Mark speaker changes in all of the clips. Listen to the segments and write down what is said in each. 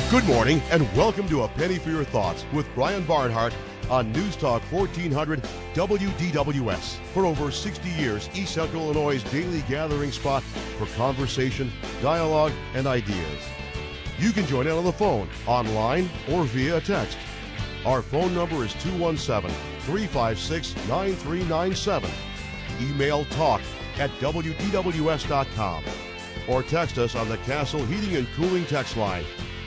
Speaker 1: Good morning and welcome to A Penny for Your Thoughts with Brian Barnhart on News Talk 1400 WDWS. For over 60 years, East Central Illinois' daily gathering spot for conversation, dialogue, and ideas. You can join in on the phone, online, or via text. Our phone number is 217-356-9397. Email talk@WDWS.com or text us on the Castle Heating and Cooling text line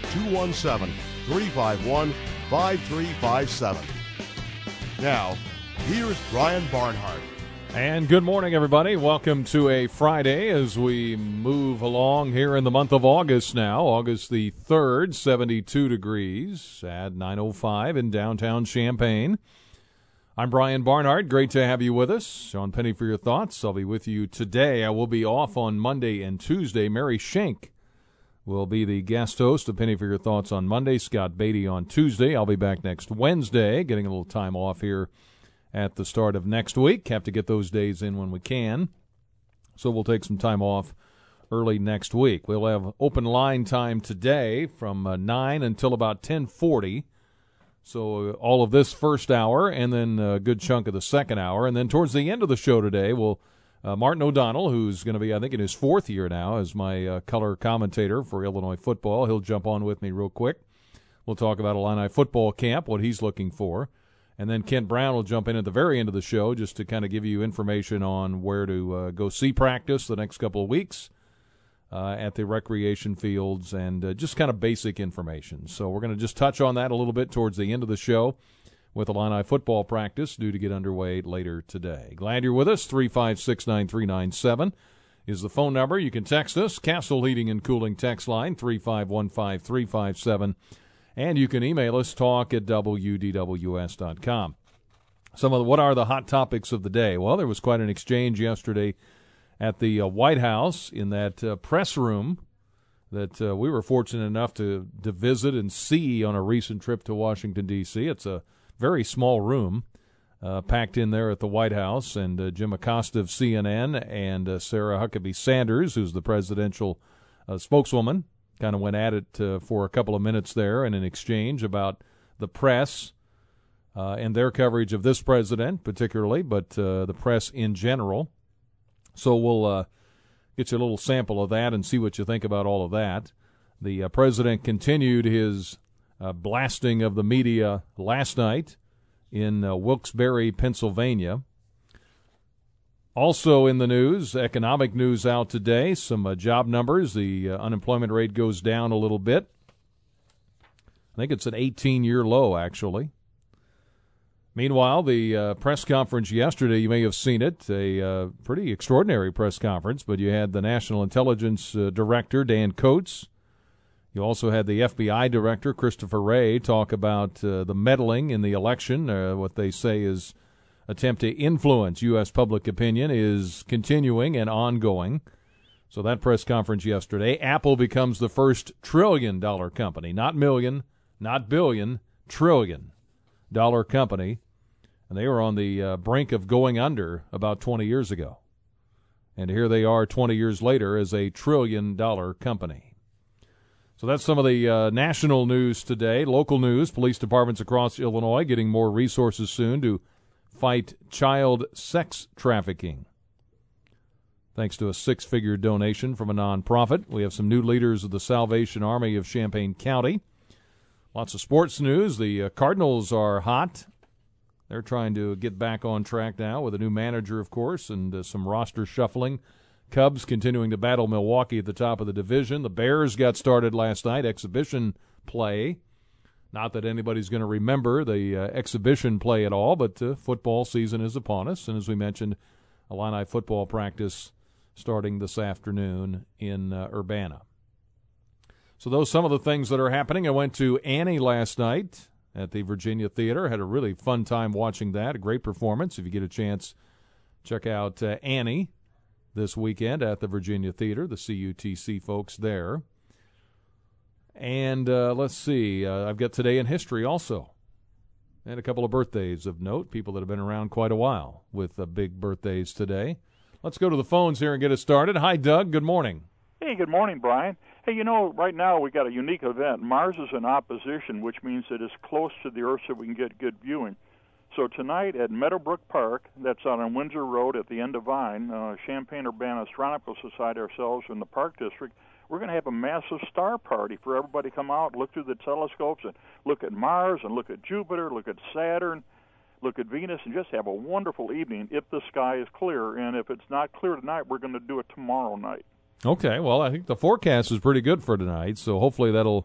Speaker 1: 217-351-5357. Now, here's Brian Barnhart.
Speaker 2: And good morning, everybody. Welcome to a Friday as we move along here in the month of August now. August the 3rd, 72 degrees at 9:05 in downtown Champaign. I'm Brian Barnhart. Great to have you with us. On Penny for Your Thoughts, I'll be with you today. I will be off on Monday and Tuesday. Mary Schenk will be the guest host of Penny for Your Thoughts on Monday. Scott Beatty on Tuesday. I'll be back next Wednesday, getting a little time off here at the start of next week. Have to get those days in when we can. So we'll take some time off early next week. We'll have open line time today from 9 until about 10:40. So all of this first hour and then a good chunk of the second hour. And then towards the end of the show today, we'll Martin O'Donnell, who's going to be, I think, in his fourth year now as my color commentator for Illinois football. He'll jump on with me real quick. We'll talk about Illini football camp, what he's looking for. And then Kent Brown will jump in at the very end of the show just to kind of give you information on where to go see practice the next couple of weeks at the recreation fields and just kind of basic information. So we're going to just touch on that a little bit towards the end of the show, with Illini football practice due to get underway later today. Glad you're with us. 356-9397 is the phone number. You can text us, Castle Heating and Cooling text line, 3515357. And you can email us, talk@WDWS.com. What are the hot topics of the day? Well, there was quite an exchange yesterday at the White House in that press room that we were fortunate enough to visit and see on a recent trip to Washington, D.C. It's a very small room packed in there at the White House, and Jim Acosta of CNN and Sarah Huckabee Sanders, who's the presidential spokeswoman, kind of went at it for a couple of minutes there in an exchange about the press and their coverage of this president particularly, but the press in general. So we'll get you a little sample of that and see what you think about all of that. The president continued his blasting of the media last night in Wilkes-Barre, Pennsylvania. Also in the news, economic news out today, some job numbers. The unemployment rate goes down a little bit. I think it's an 18-year low, actually. Meanwhile, the press conference yesterday, you may have seen it, a pretty extraordinary press conference, but you had the National Intelligence Director, Dan Coats. You also had the FBI Director, Christopher Wray, talk about the meddling in the election. What they say is attempt to influence U.S. public opinion is continuing and ongoing. So that press conference yesterday. Apple becomes the first trillion-dollar company, not million, not billion, trillion-dollar company. And they were on the brink of going under about 20 years ago. And here they are 20 years later as a trillion-dollar company. So that's some of the national news today. Local news, police departments across Illinois getting more resources soon to fight child sex trafficking. Thanks to a 6-figure donation from a nonprofit. We have some new leaders of the Salvation Army of Champaign County. Lots of sports news. The Cardinals are hot. They're trying to get back on track now with a new manager, of course, and some roster shuffling. Cubs continuing to battle Milwaukee at the top of the division. The Bears got started last night, exhibition play. Not that anybody's going to remember the exhibition play at all, but football season is upon us. And as we mentioned, Illini football practice starting this afternoon in Urbana. So those are some of the things that are happening. I went to Annie last night at the Virginia Theater. Had a really fun time watching that. A great performance. If you get a chance, check out Annie this weekend at the Virginia Theater, the CUTC folks there. And let's see, I've got Today in History also. And a couple of birthdays of note, people that have been around quite a while with big birthdays today. Let's go to the phones here and get it started. Hi, Doug. Good morning.
Speaker 3: Hey, good morning, Brian. Hey, right now we got a unique event. Mars is in opposition, which means it is close to the Earth so we can get good viewing. So tonight at Meadowbrook Park, that's on Windsor Road at the end of Vine, Champaign-Urbana Astronomical Society ourselves in the Park District, we're going to have a massive star party for everybody to come out, look through the telescopes, and look at Mars, and look at Jupiter, look at Saturn, look at Venus, and just have a wonderful evening if the sky is clear. And if it's not clear tonight, we're going to do it tomorrow night.
Speaker 2: Okay, well, I think the forecast is pretty good for tonight, so hopefully that'll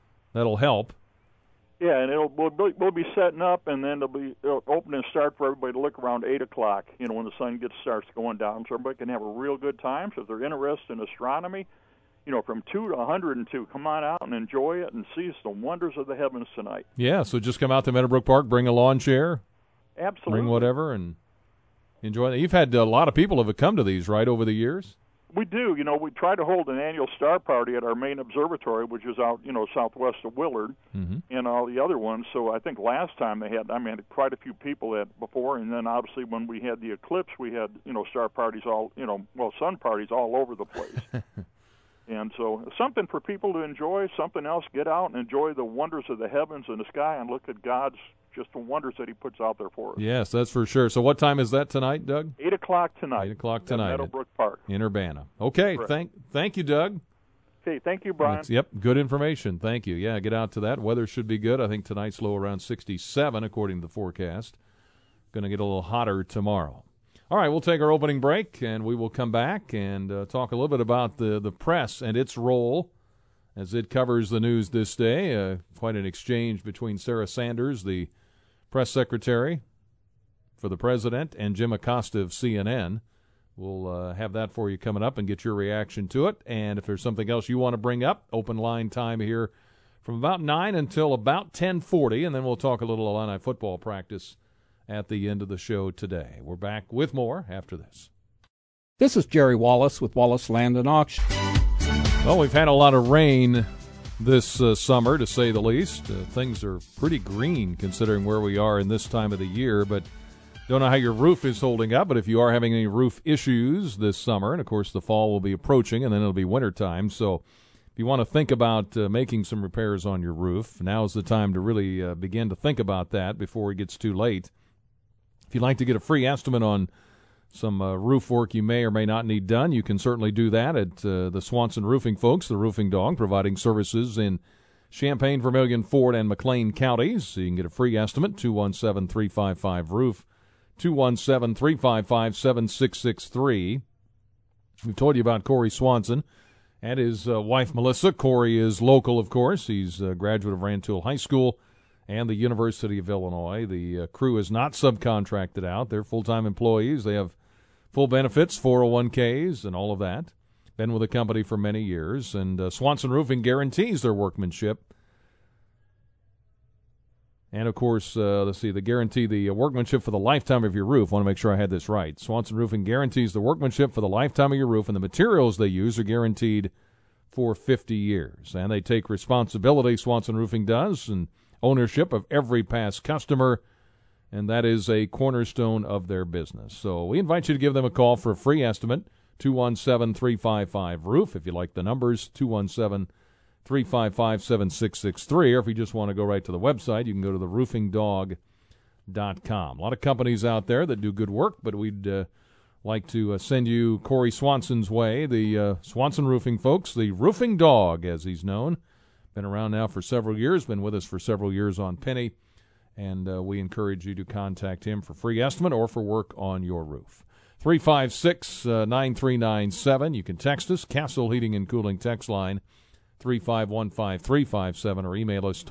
Speaker 2: help.
Speaker 3: Yeah, and we'll be setting up, and then it'll open and start for everybody to look around 8 o'clock, when the sun starts going down, so everybody can have a real good time. So if they're interested in astronomy, from 2 to 102, come on out and enjoy it and see the wonders of the heavens tonight.
Speaker 2: Yeah, so just come out to Meadowbrook Park, bring a lawn chair.
Speaker 3: Absolutely.
Speaker 2: Bring whatever and enjoy it. You've had a lot of people have come to these, right, over the years?
Speaker 3: We do. We try to hold an annual star party at our main observatory, which is out, southwest of Willard, and all the other ones. So I think last time they had, quite a few people before, and then obviously when we had the eclipse, we had, star parties sun parties all over the place. And so something for people to enjoy, something else, get out and enjoy the wonders of the heavens and the sky and look at God's just the wonders that he puts out there for us.
Speaker 2: Yes, that's for sure. So what time is that tonight, Doug?
Speaker 3: 8 o'clock tonight.
Speaker 2: 8 o'clock tonight.
Speaker 3: At Meadowbrook Park.
Speaker 2: In Urbana. Okay, thank you, Doug.
Speaker 3: Okay, thank you, Brian.
Speaker 2: Yep, good information. Thank you. Yeah, get out to that. Weather should be good. I think tonight's low around 67, according to the forecast. Going to get a little hotter tomorrow. All right, we'll take our opening break, and we will come back and talk a little bit about the press and its role as it covers the news this day. Quite an exchange between Sarah Sanders, the press secretary for the president, and Jim Acosta of CNN. We'll have that for you coming up and get your reaction to it. And if there's something else you want to bring up, open line time here from about 9 until about 10:40, and then we'll talk a little Illini football practice at the end of the show today. We're back with more after this.
Speaker 4: This is Jerry Wallace with Wallace Land and Auction.
Speaker 2: Well, we've had a lot of rain this summer, to say the least. Things are pretty green considering where we are in this time of the year, but don't know how your roof is holding up. But if you are having any roof issues this summer, and of course the fall will be approaching and then it'll be wintertime, so if you want to think about making some repairs on your roof, now's the time to really begin to think about that before it gets too late. If you'd like to get a free estimate on some roof work you may or may not need done, you can certainly do that at the Swanson Roofing folks, the Roofing Dog, providing services in Champaign, Vermilion, Ford, and McLean counties. So you can get a free estimate, 217-355-ROOF, 217-355-7663. We've told you about Corey Swanson and his wife, Melissa. Corey is local, of course. He's a graduate of Rantoul High School and the University of Illinois. The crew is not subcontracted out. They're full-time employees. They have full benefits, 401ks, and all of that. Been with the company for many years. And Swanson Roofing guarantees their workmanship. And, of course, they guarantee the workmanship for the lifetime of your roof. I want to make sure I had this right. Swanson Roofing guarantees the workmanship for the lifetime of your roof, and the materials they use are guaranteed for 50 years. And they take responsibility, Swanson Roofing does, and ownership of every past customer, and that is a cornerstone of their business. So we invite you to give them a call for a free estimate, 217-355-ROOF. If you like the numbers, 217-355-7663. Or if you just want to go right to the website, you can go to theroofingdog.com. A lot of companies out there that do good work, but we'd like to send you Corey Swanson's way, the Swanson Roofing folks, the Roofing Dog, as he's known. Been around now for several years, been with us for several years on Penny, and we encourage you to contact him for free estimate or for work on your roof. 356-9397. You can text us, Castle Heating and Cooling text line, 3515357, or email us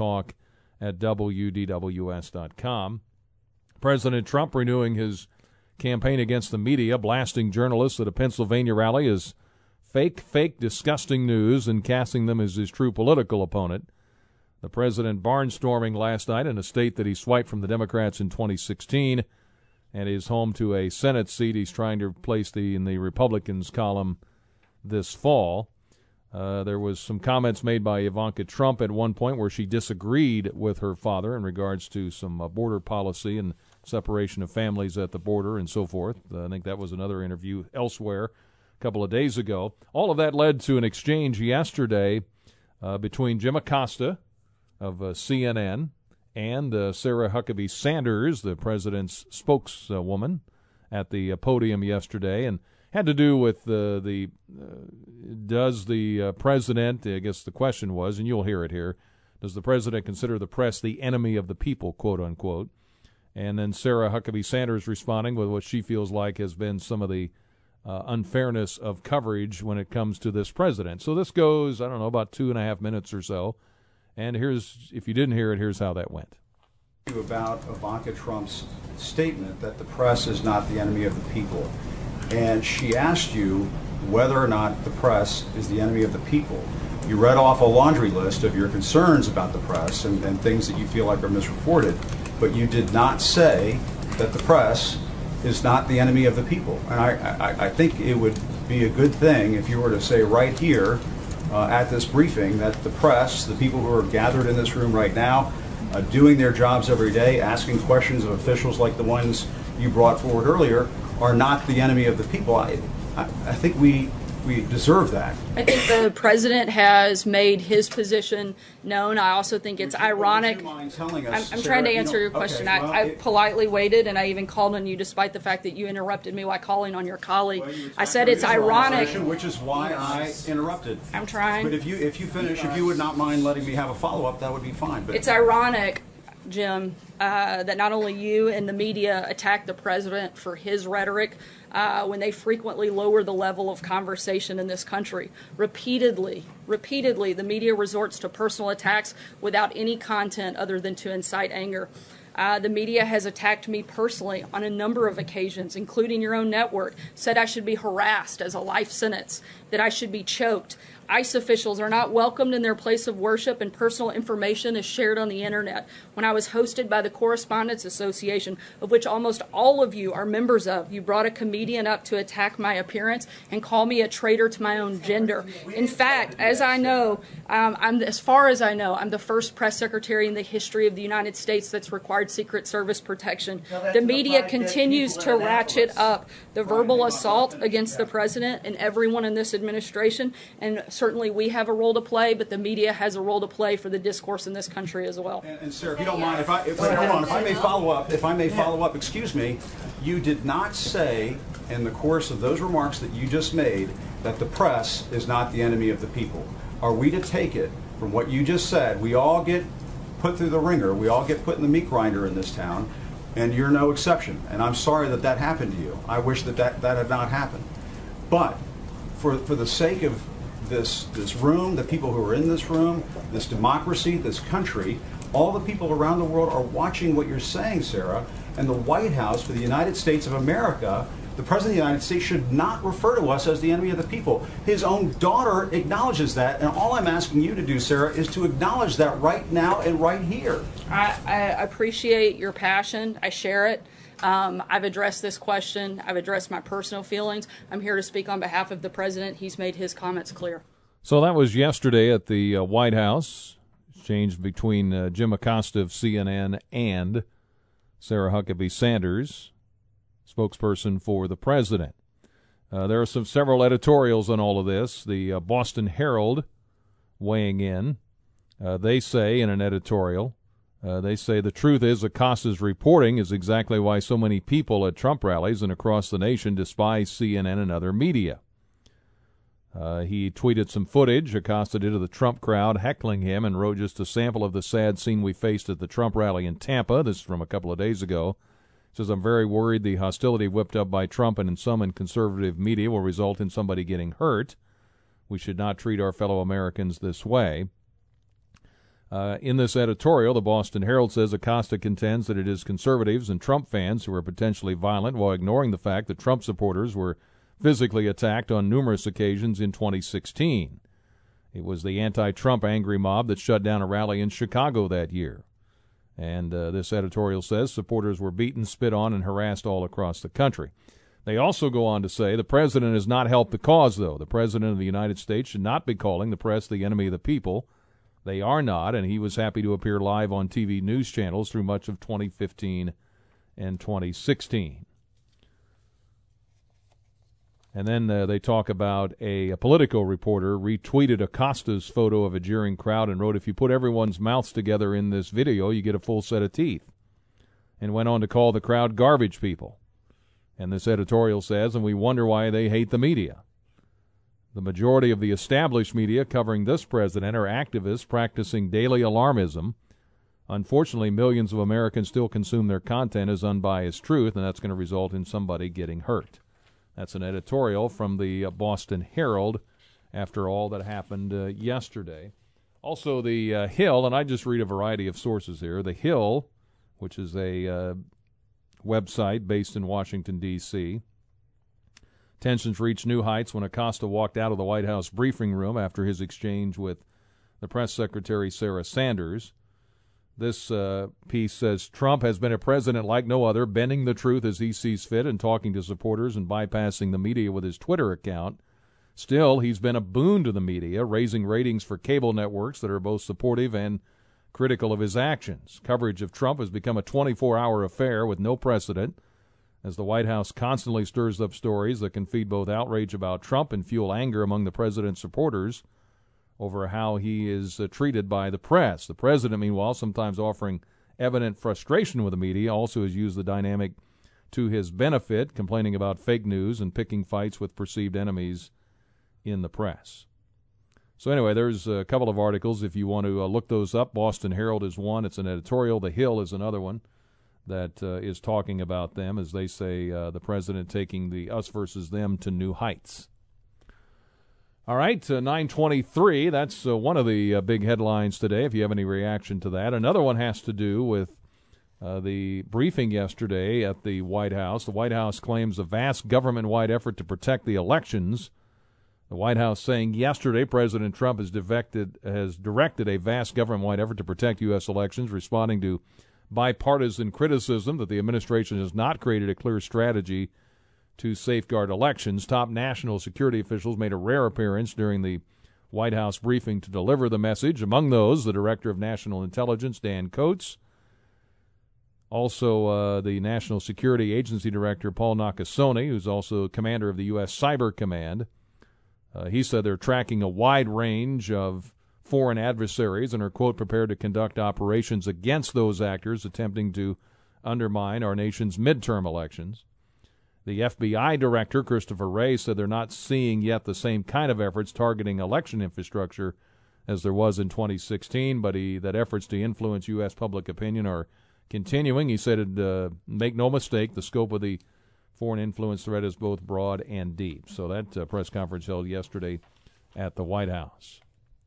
Speaker 2: talk@wdws.com. President Trump renewing his campaign against the media, blasting journalists at a Pennsylvania rally is fake, disgusting news and casting them as his true political opponent. The president barnstorming last night in a state that he swiped from the Democrats in 2016 and is home to a Senate seat he's trying to replace in the Republicans column this fall. There was some comments made by Ivanka Trump at one point where she disagreed with her father in regards to some border policy and separation of families at the border and so forth. I think that was another interview elsewhere couple of days ago. All of that led to an exchange yesterday between Jim Acosta of CNN and Sarah Huckabee Sanders, the president's spokeswoman, at the podium yesterday, and had to do with does the president, I guess the question was, and you'll hear it here, does the president consider the press the enemy of the people, quote unquote? And then Sarah Huckabee Sanders responding with what she feels like has been some of the unfairness of coverage when it comes to this president. So this goes, I don't know, about 2.5 minutes or so. And here's, if you didn't hear it, here's how that went.
Speaker 5: About Ivanka Trump's statement that the press is not the enemy of the people. And she asked you whether or not the press is the enemy of the people. You read off a laundry list of your concerns about the press and things that you feel like are misreported, but you did not say that the press is not the enemy of the people. And I think it would be a good thing if you were to say right here at this briefing that the press, the people who are gathered in this room right now, doing their jobs every day, asking questions of officials like the ones you brought forward earlier, are not the enemy of the people. I think we deserve that.
Speaker 6: I think the president has made his position known. I also think it's ironic.
Speaker 5: Would you mind telling us,
Speaker 6: I'm
Speaker 5: Sarah,
Speaker 6: trying to answer your question.
Speaker 5: Okay, well,
Speaker 6: I politely waited, and I even called on you despite the fact that you interrupted me while calling on your colleague.
Speaker 5: Well,
Speaker 6: I said it's ironic.
Speaker 5: Which is why I interrupted.
Speaker 6: I'm trying.
Speaker 5: But if you finish, if you would not mind letting me have a follow-up, that would be fine. But
Speaker 6: it's ironic, Jim, that not only you and the media attack the president for his rhetoric when they frequently lower the level of conversation in this country. Repeatedly, the media resorts to personal attacks without any content other than to incite anger. The media has attacked me personally on a number of occasions, including your own network, said I should be harassed as a life sentence, that I should be choked. ICE officials are not welcomed in their place of worship, and personal information is shared on the internet. When I was hosted by the Correspondents Association, of which almost all of you are members of, you brought a comedian up to attack my appearance and call me a traitor to my own gender. In fact, as I know, as far as I know, I'm the first press secretary in the history of the United States that's required Secret Service protection. The media continues to ratchet up the verbal assault against the president and everyone in this administration, and certainly we have a role to play, but the media has a role to play for the discourse in this country as well.
Speaker 5: And Sarah, if you don't mind, if I may follow up, excuse me, you did not say in the course of those remarks that you just made that the press is not the enemy of the people. Are we to take it from what you just said? We all get put through the ringer. We all get put in the meat grinder in this town, and you're no exception. And I'm sorry that that happened to you. I wish that had not happened. But for the sake of this room, the people who are in this room, this democracy, this country, all the people around the world are watching what you're saying, Sarah, and the White House for the United States of America, the President of the United States should not refer to us as the enemy of the people. His own daughter acknowledges that, and all I'm asking you to do, Sarah, is to acknowledge that right now and right here.
Speaker 6: I appreciate your passion. I share it. I've addressed this question. I've addressed my personal feelings. I'm here to speak on behalf of the president. He's made his comments clear.
Speaker 2: So that was yesterday at the White House, exchange between Jim Acosta of CNN and Sarah Huckabee Sanders, spokesperson for the president. There are several editorials on all of this. The Boston Herald weighing in. They say in an editorial, they say the truth is Acosta's reporting is exactly why so many people at Trump rallies and across the nation despise CNN and other media. He tweeted some footage Acosta did of the Trump crowd heckling him and wrote just a sample of the sad scene we faced at the Trump rally in Tampa. This is from a couple of days ago. He says, I'm very worried the hostility whipped up by Trump and some in conservative media will result in somebody getting hurt. We should not treat our fellow Americans this way. In this editorial, the Boston Herald says Acosta contends that it is conservatives and Trump fans who are potentially violent while ignoring the fact that Trump supporters were physically attacked on numerous occasions in 2016. It was the anti-Trump angry mob that shut down a rally in Chicago that year. And this editorial says supporters were beaten, spit on, and harassed all across the country. They also go on to say the president has not helped the cause, though. The president of the United States should not be calling the press the enemy of the people. They are not, and he was happy to appear live on TV news channels through much of 2015 and 2016. And then they talk about a Politico reporter retweeted Acosta's photo of a jeering crowd and wrote, "If you put everyone's mouths together in this video, you get a full set of teeth." And went on to call the crowd garbage people. And this editorial says, and we wonder why they hate the media. The majority of the established media covering this president are activists practicing daily alarmism. Unfortunately, millions of Americans still consume their content as unbiased truth, and that's going to result in somebody getting hurt. That's an editorial from the Boston Herald after all that happened yesterday. Also, the Hill, and I just read a variety of sources here. The Hill, which is a website based in Washington, D.C. Tensions reached new heights when Acosta walked out of the White House briefing room after his exchange with the press secretary Sarah Sanders. This piece says, Trump has been a president like no other, bending the truth as he sees fit and talking to supporters and bypassing the media with his Twitter account. Still, he's been a boon to the media, raising ratings for cable networks that are both supportive and critical of his actions. Coverage of Trump has become a 24-hour affair with no precedent, as the White House constantly stirs up stories that can feed both outrage about Trump and fuel anger among the president's supporters over how he is treated by the press. The president, meanwhile, sometimes offering evident frustration with the media, also has used the dynamic to his benefit, complaining about fake news and picking fights with perceived enemies in the press. So anyway, there's a couple of articles if you want to look those up. Boston Herald is one. It's an editorial. The Hill is another one that is talking about them, as they say, the president taking the us versus them to new heights. All right, 9:23, that's one of the big headlines today, if you have any reaction to that. Another one has to do with the briefing yesterday at the White House. The White House claims a vast government-wide effort to protect the elections. The White House saying yesterday President Trump has directed a vast government-wide effort to protect U.S. elections, responding to bipartisan criticism that the administration has not created a clear strategy to safeguard elections. Top national security officials made a rare appearance during the White House briefing to deliver the message. Among those, the Director of National Intelligence, Dan Coats. Also, the National Security Agency Director, Paul Nakasone, who's also commander of the U.S. Cyber Command. He said they're tracking a wide range of foreign adversaries and are, quote, prepared to conduct operations against those actors attempting to undermine our nation's midterm elections. The FBI director, Christopher Wray, said they're not seeing yet the same kind of efforts targeting election infrastructure as there was in 2016, but that efforts to influence U.S. public opinion are continuing. He said, make no mistake, the scope of the foreign influence threat is both broad and deep. So that press conference held yesterday at the White House.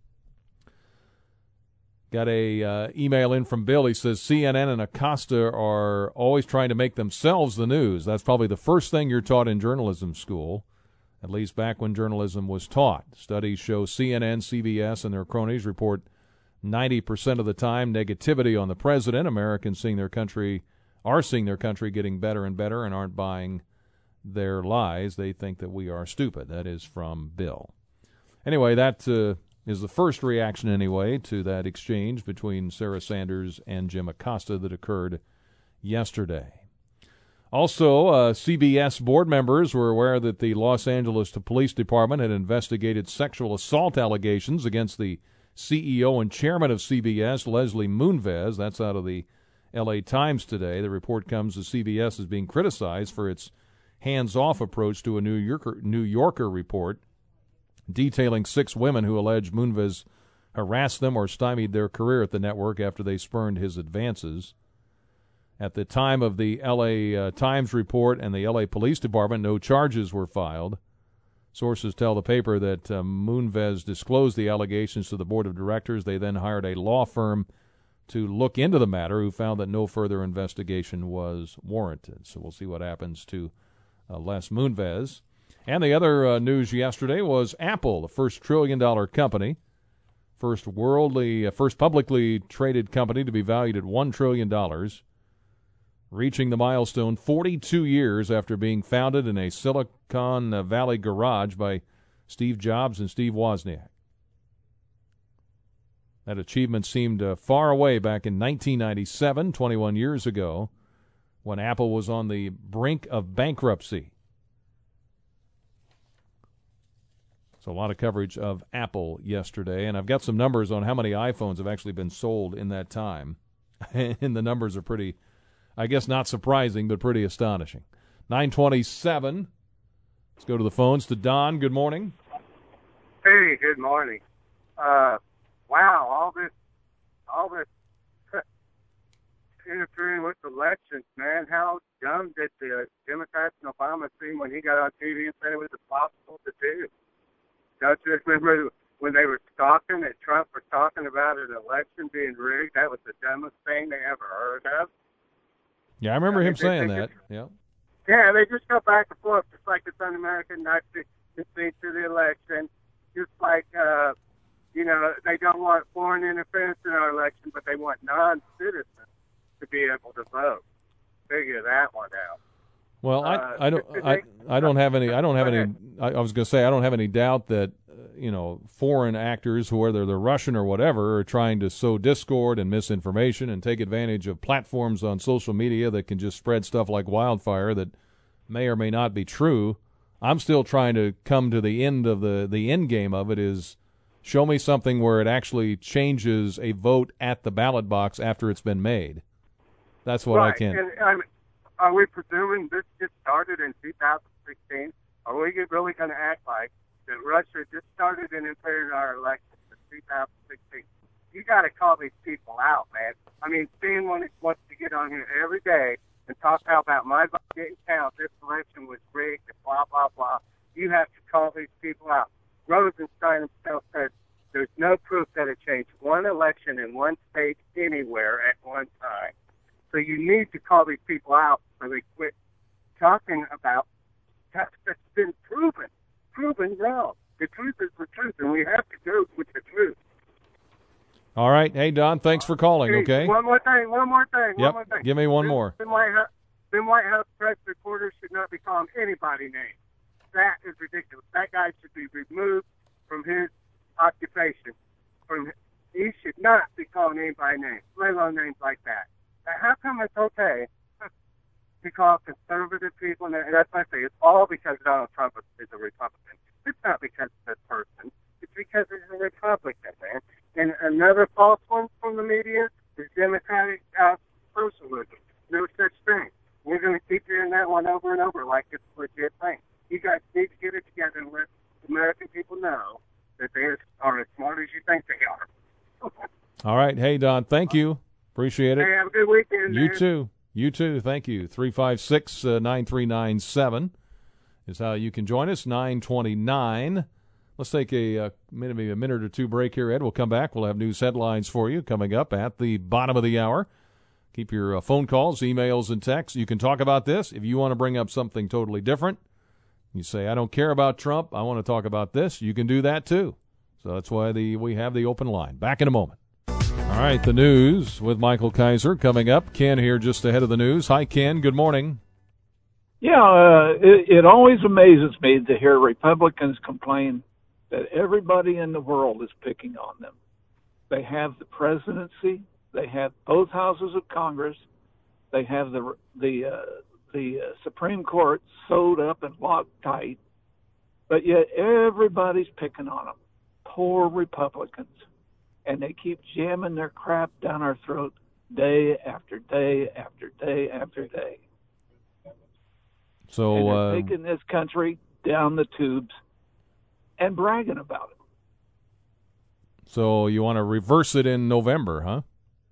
Speaker 2: Got a email in from Bill. He says CNN and Acosta are always trying to make themselves the news. That's probably the first thing you're taught in journalism school, at least back when journalism was taught. Studies show CNN, CBS, and their cronies report 90% of the time negativity on the president. Americans are seeing their country getting better and better and aren't buying their lies. They think that we are stupid. That is from Bill. Anyway, that is the first reaction, anyway, to that exchange between Sarah Sanders and Jim Acosta that occurred yesterday. Also, CBS board members were aware that the Los Angeles Police Department had investigated sexual assault allegations against the CEO and chairman of CBS, Leslie Moonves. That's out of the L.A. Times today. The report comes as CBS is being criticized for its hands-off approach to a New Yorker report detailing 6 women who allege Moonves harassed them or stymied their career at the network after they spurned his advances. At the time of the L.A. Times report and the L.A. Police Department, no charges were filed. Sources tell the paper that Moonves disclosed the allegations to the board of directors. They then hired a law firm to look into the matter, who found that no further investigation was warranted. So we'll see what happens to Les Moonves. And the other news yesterday was Apple, the first trillion-dollar company, first publicly traded company to be valued at $1 trillion, reaching the milestone 42 years after being founded in a Silicon Valley garage by Steve Jobs and Steve Wozniak. That achievement seemed far away back in 1997, 21 years ago, when Apple was on the brink of bankruptcy. So a lot of coverage of Apple yesterday, and I've got some numbers on how many iPhones have actually been sold in that time. And the numbers are pretty, I guess not surprising, but pretty astonishing. 9:27. Let's go to the phones to Don. Good morning.
Speaker 7: Hey, good morning. Wow, all this interfering with elections, man. How dumb did the Democrats and Obama seem when he got on TV and said it was impossible to do? Don't you remember when they were talking and Trump was talking about an election being rigged? That was the dumbest thing they ever heard of.
Speaker 2: Yeah, I remember him saying that. Yeah.
Speaker 7: Yeah, they just go back and forth, just like it's un-American not to concede to the election. Just like, they don't want foreign interference in our election, but they want non-citizens to be able to vote. Figure that one out.
Speaker 2: Well, I don't have any. I was going to say I don't have any doubt that foreign actors, whether they're Russian or whatever, are trying to sow discord and misinformation and take advantage of platforms on social media that can just spread stuff like wildfire that may or may not be true. I'm still trying to come to the end of the end game of it is show me something where it actually changes a vote at the ballot box after it's been made. That's what I can.
Speaker 7: And, are we presuming this just started in 2016? Are we really going to act like that Russia just started interfering in our elections in 2016? You got to call these people out, man. I mean, Stan wants to get on here every day and talk about my vote didn't count, this election was rigged, and blah, blah, blah. You have to call these people out. Rosenstein himself said there's no proof that it changed one election in one state anywhere at one time. So you need to call these people out so they quit talking about stuff that's been proven wrong. The truth is the truth, and we have to go with the truth.
Speaker 2: All right. Hey, Don, thanks for calling, okay?
Speaker 7: One more thing.
Speaker 2: Yep, give me one more.
Speaker 7: The White House press reporters should not be calling anybody names. That is ridiculous. That guy should be removed from his occupation. He should not be calling anybody names, let alone names like that. Now, how come it's okay to call conservative people, and that's what I say, it's all because Donald Trump is a Republican. It's not because of this person. It's because he's a Republican, man. And another false one from the media is Democratic socialism. No such thing. We're going to keep hearing that one over and over like it's a legit thing. You guys need to get it together and let American people know that they are as smart as you think they are.
Speaker 2: All right. Hey, Don, thank you. Appreciate it.
Speaker 7: Hey, have a good weekend, man.
Speaker 2: You too. You too. Thank you. 356-9397 is how you can join us. 9:29. Let's take maybe a minute or two break here, Ed. We'll come back. We'll have news headlines for you coming up at the bottom of the hour. Keep your phone calls, emails, and texts. You can talk about this. If you want to bring up something totally different, you say, I don't care about Trump, I want to talk about this, you can do that too. So that's why we have the open line. Back in a moment. All right, the news with Michael Kaiser coming up. Ken here just ahead of the news. Hi, Ken. Good morning.
Speaker 8: Yeah, it always amazes me to hear Republicans complain that everybody in the world is picking on them. They have the presidency. They have both houses of Congress. They have the Supreme Court sewed up and locked tight. But yet everybody's picking on them. Poor Republicans. And they keep jamming their crap down our throat day after day after day after day.
Speaker 2: So
Speaker 8: and they're taking this country down the tubes and bragging about it.
Speaker 2: So you want to reverse it in November, huh?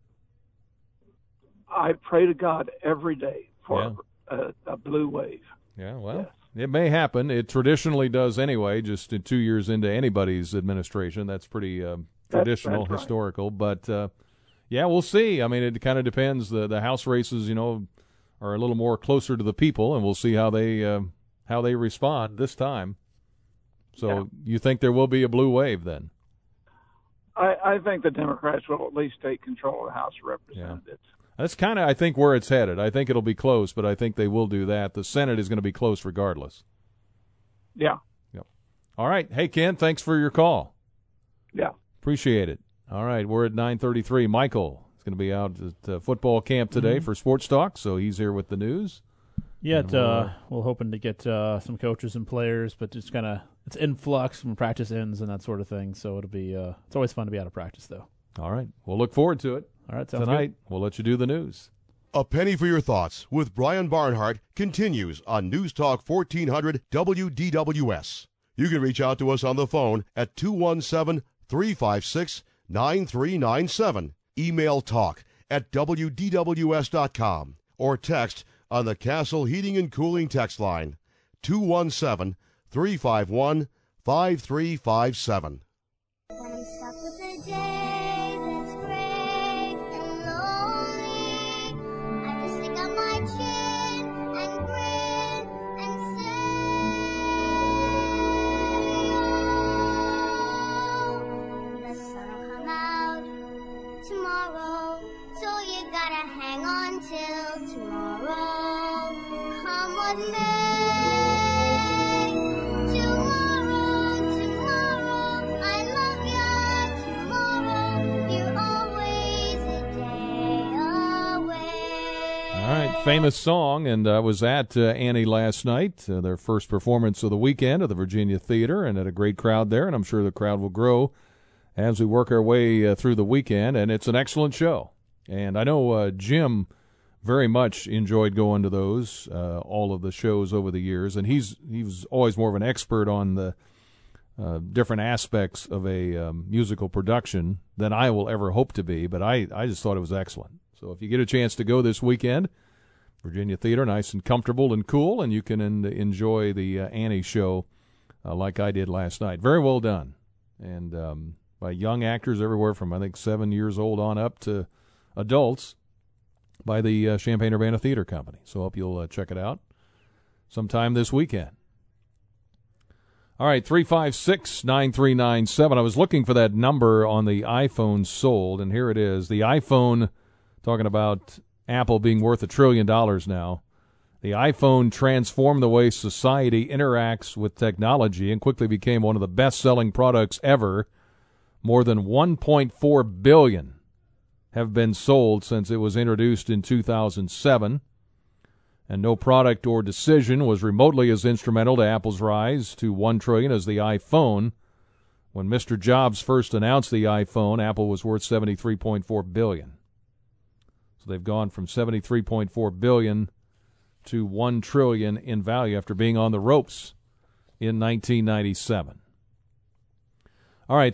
Speaker 8: I pray to God every day for a blue wave.
Speaker 2: Yeah, well,
Speaker 8: yes.
Speaker 2: It may happen. It traditionally does anyway, just 2 years into anybody's administration. That's pretty traditional, that's right. Historical. But, we'll see. I mean, it kind of depends. The House races, are a little more closer to the people, and we'll see how they respond this time. So you think there will be a blue wave then?
Speaker 8: I think the Democrats will at least take control of the House of Representatives.
Speaker 2: Yeah. That's kind of, I think, where it's headed. I think it'll be close, but I think they will do that. The Senate is going to be close regardless.
Speaker 8: Yeah.
Speaker 2: Yep. All right. Hey, Ken, thanks for your call.
Speaker 8: Yeah.
Speaker 2: Appreciate it. All right, we're at 9:33. Michael is going to be out at football camp today for Sports Talk, so he's here with the news.
Speaker 9: Yeah, we're hoping to get some coaches and players, but it's it's in flux when practice ends and that sort of thing. So it'll be it's always fun to be out of practice, though.
Speaker 2: All right. We'll look forward to it.
Speaker 9: All right, sounds
Speaker 2: Tonight,
Speaker 9: good.
Speaker 2: we'll let you do the news.
Speaker 1: A Penny for Your Thoughts with Brian Barnhart continues on News Talk 1400 WDWS. You can reach out to us on the phone at 217-356-9397. Email talk@WDWS.com or text on the Castle Heating and Cooling text line 217-351-5357.
Speaker 10: When I'm stuck with a day that's gray and lonely, I just stick out my chin and grin and say, oh, the sun will come out tomorrow, so you gotta hang on till tomorrow. Come what may.
Speaker 2: All right, famous song, and I was at Annie last night, their first performance of the weekend at the Virginia Theater, and had a great crowd there, and I'm sure the crowd will grow as we work our way through the weekend, and it's an excellent show. And I know Jim very much enjoyed going to those, all of the shows over the years, and he was always more of an expert on the different aspects of a musical production than I will ever hope to be, but I just thought it was excellent. So if you get a chance to go this weekend, Virginia Theater, nice and comfortable and cool, and you can enjoy the Annie show like I did last night. Very well done. And by young actors everywhere from, I think, 7 years old on up to adults by the Champaign-Urbana Theater Company. So I hope you'll check it out sometime this weekend. All right, 356-9397. I was looking for that number on the iPhone sold, and here it is. The iPhone... Talking about Apple being worth $1 trillion now. The iPhone transformed the way society interacts with technology and quickly became one of the best-selling products ever. More than 1.4 billion have been sold since it was introduced in 2007. And no product or decision was remotely as instrumental to Apple's rise to $1 trillion as the iPhone. When Mr. Jobs first announced the iPhone, Apple was worth $73.4 billion. So they've gone from $73.4 billion to $1 trillion in value after being on the ropes in 1997. All right,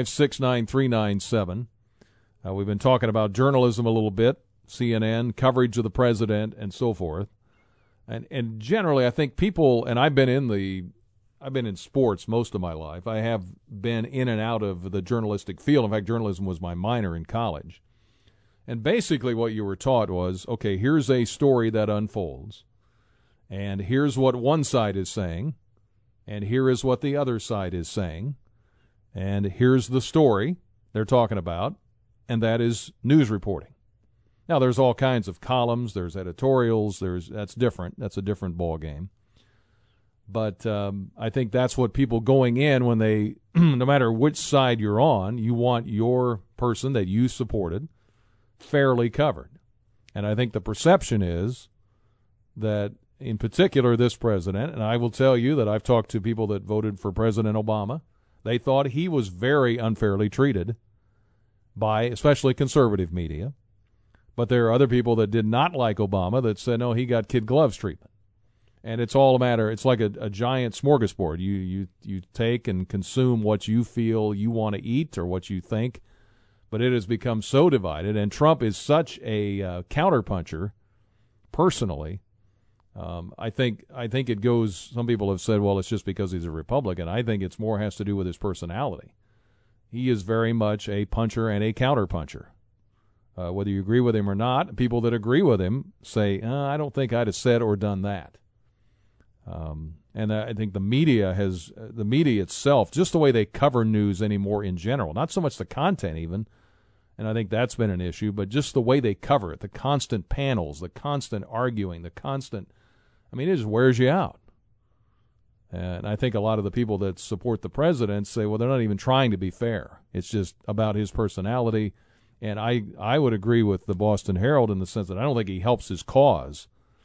Speaker 2: 356-9397. We've been talking about journalism a little bit, CNN, coverage of the president, and so forth. And generally, I think people, and I've been in sports most of my life. I have been in and out of the journalistic field. In fact, journalism was my minor in college. And basically what you were taught was, okay, here's a story that unfolds, and here's what one side is saying, and here is what the other side is saying, and here's the story they're talking about, and that is news reporting. Now, there's all kinds of columns, there's editorials, that's different. That's a different ballgame. But I think that's what people going in when they, no matter which side you're on, you want your person that you supported fairly covered. And I think the perception is that, in particular, this president, and I will tell you that I've talked to people that voted for President Obama, they thought he was very unfairly treated by especially conservative media. But there are other people that did not like Obama that said, no, he got kid gloves treatment. And it's all a matter, it's like a giant smorgasbord. You take and consume what you feel you want to eat or what you think. But it has become so divided, and Trump is such a counterpuncher, personally. I think it goes, some people have said, well, it's just because he's a Republican. I think it's more has to do with his personality. He is very much a puncher and a counterpuncher. Whether you agree with him or not, people that agree with him say, I don't think I'd have said or done that. And I think the media itself, just the way they cover news anymore in general, not so much the content even, and I think that's been an issue, but just the way they cover it, the constant panels, the constant arguing, it just wears you out. And I think a lot of the people that support the president say, well, they're not even trying to be fair. It's just about his personality. And I would agree with the Boston Herald in the sense that I don't think he helps his cause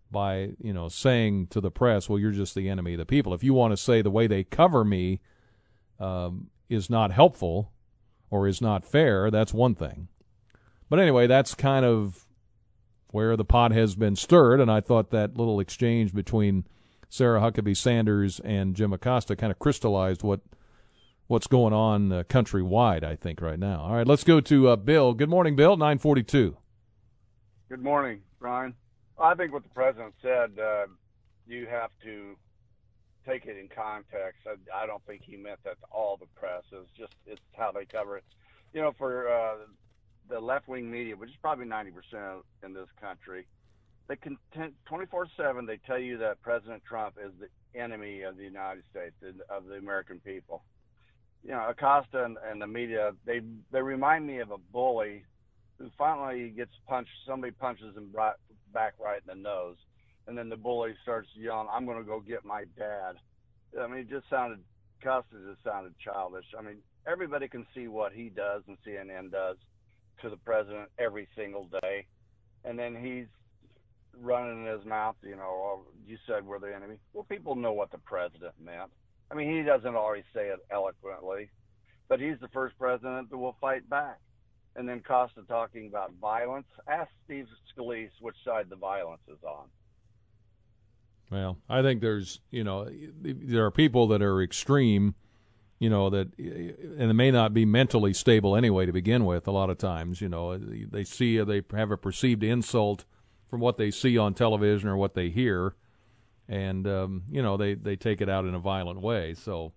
Speaker 2: by, saying to the press, well, you're just the enemy of the people. If you want to say the way they cover me is not helpful or is not fair, that's one thing. But anyway, that's kind of where the pot has been stirred, and I thought that little exchange between Sarah Huckabee Sanders and Jim Acosta kind of crystallized what's going on countrywide, I think, right now. All right, let's go to Bill. Good morning, Bill, 942.
Speaker 11: Good morning, Brian. I think what the president said, you have to take it in context. I don't think he meant that to all the press. It's how they cover it. For the left-wing media, which is probably 90% in this country, they contend 24/7. They tell you that President Trump is the enemy of the United States, of the American people. Acosta and the media, they remind me of a bully who finally gets punched. Somebody punches him back right in the nose, and then the bully starts yelling, "I'm going to go get my dad." I mean, Acosta just sounded childish. I mean, everybody can see what he does and CNN does to the president every single day, and then he's running in his mouth, you said we're the enemy. Well, people know what the president meant. I mean, he doesn't always say it eloquently, but he's the first president that will fight back. And then Costa talking about violence. Ask Steve Scalise which side the violence is on.
Speaker 2: Well, I think there are people that are extreme, and they may not be mentally stable anyway to begin with. A lot of times, they have a perceived insult from what they see on television or what they hear, and they take it out in a violent way. So,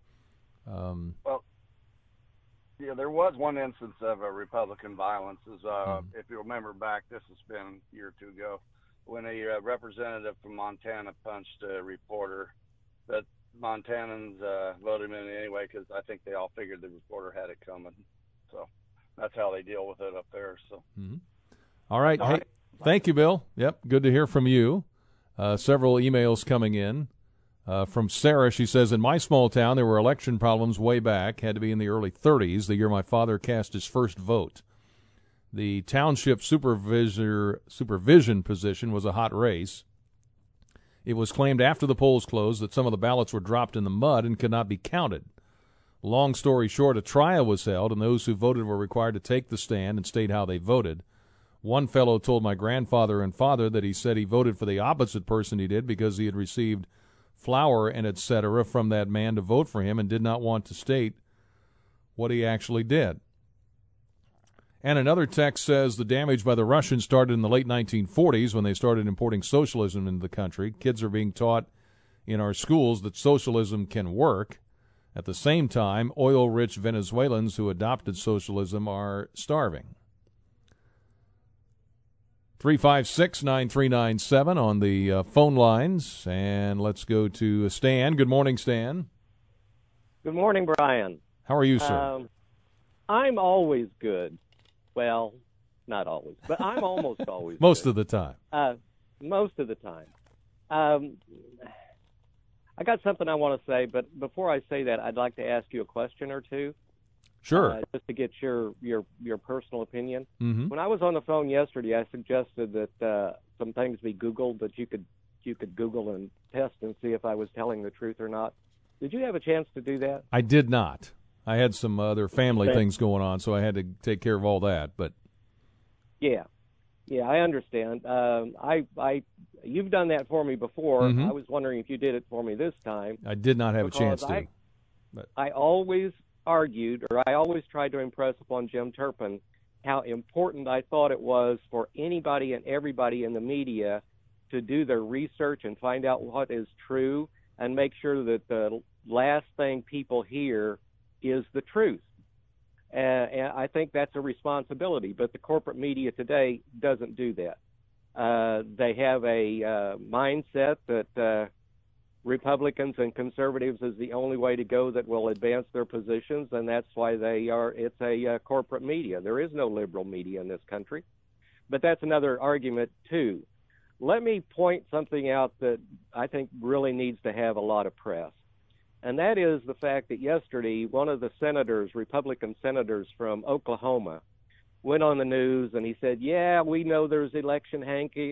Speaker 11: there was one instance of a Republican violence. If you remember back, this has been a year or two ago, when a representative from Montana punched a reporter. But Montanans voted him in anyway because I think they all figured the reporter had it coming. So that's how they deal with it up there. So,
Speaker 2: All right. Hey, thank you, Bill. Yep, good to hear from you. Several emails coming in. From Sarah, she says, in my small town, there were election problems way back, had to be in the early 30s, the year my father cast his first vote. The township supervision position was a hot race. It was claimed after the polls closed that some of the ballots were dropped in the mud and could not be counted. Long story short, a trial was held, and those who voted were required to take the stand and state how they voted. One fellow told my grandfather and father that he said he voted for the opposite person he did because he had received flour and etc. from that man to vote for him and did not want to state what he actually did. And another text says the damage by the Russians started in the late 1940s when they started importing socialism into the country. Kids are being taught in our schools that socialism can work. At the same time, oil-rich Venezuelans who adopted socialism are starving. 356-9397 on the phone lines, and let's go to Stan. Good morning, Stan.
Speaker 12: Good morning, Brian.
Speaker 2: How are you, sir?
Speaker 12: I'm always good. Well, not always, but I'm almost always
Speaker 2: Most
Speaker 12: good.
Speaker 2: of the time.
Speaker 12: Most of the time. I got something I want to say, but before I say that, I'd like to ask you a question or two.
Speaker 2: Sure.
Speaker 12: Just to get your personal opinion.
Speaker 2: Mm-hmm.
Speaker 12: When I was on the phone yesterday, I suggested that some things be Googled, that you could Google and test and see if I was telling the truth or not. Did you have a chance to do that?
Speaker 2: I did not. I had some other family things going on, so I had to take care of all that. But
Speaker 12: yeah, I understand. You've done that for me before.
Speaker 2: Mm-hmm.
Speaker 12: I was wondering if you did it for me this time.
Speaker 2: I did not have a chance to.
Speaker 12: I always argued, or I always tried to impress upon Jim Turpin how important I thought it was for anybody and everybody in the media to do their research and find out what is true and make sure that the last thing people hear is the truth. And I think that's a responsibility, but the corporate media today doesn't do that. They have a mindset that Republicans and conservatives is the only way to go that will advance their positions, and that's why it's a corporate media. There is no liberal media in this country. But that's another argument, too. Let me point something out that I think really needs to have a lot of press, and that is the fact that yesterday one of the senators, Republican senators from Oklahoma, went on the news and he said, "Yeah, we know there's election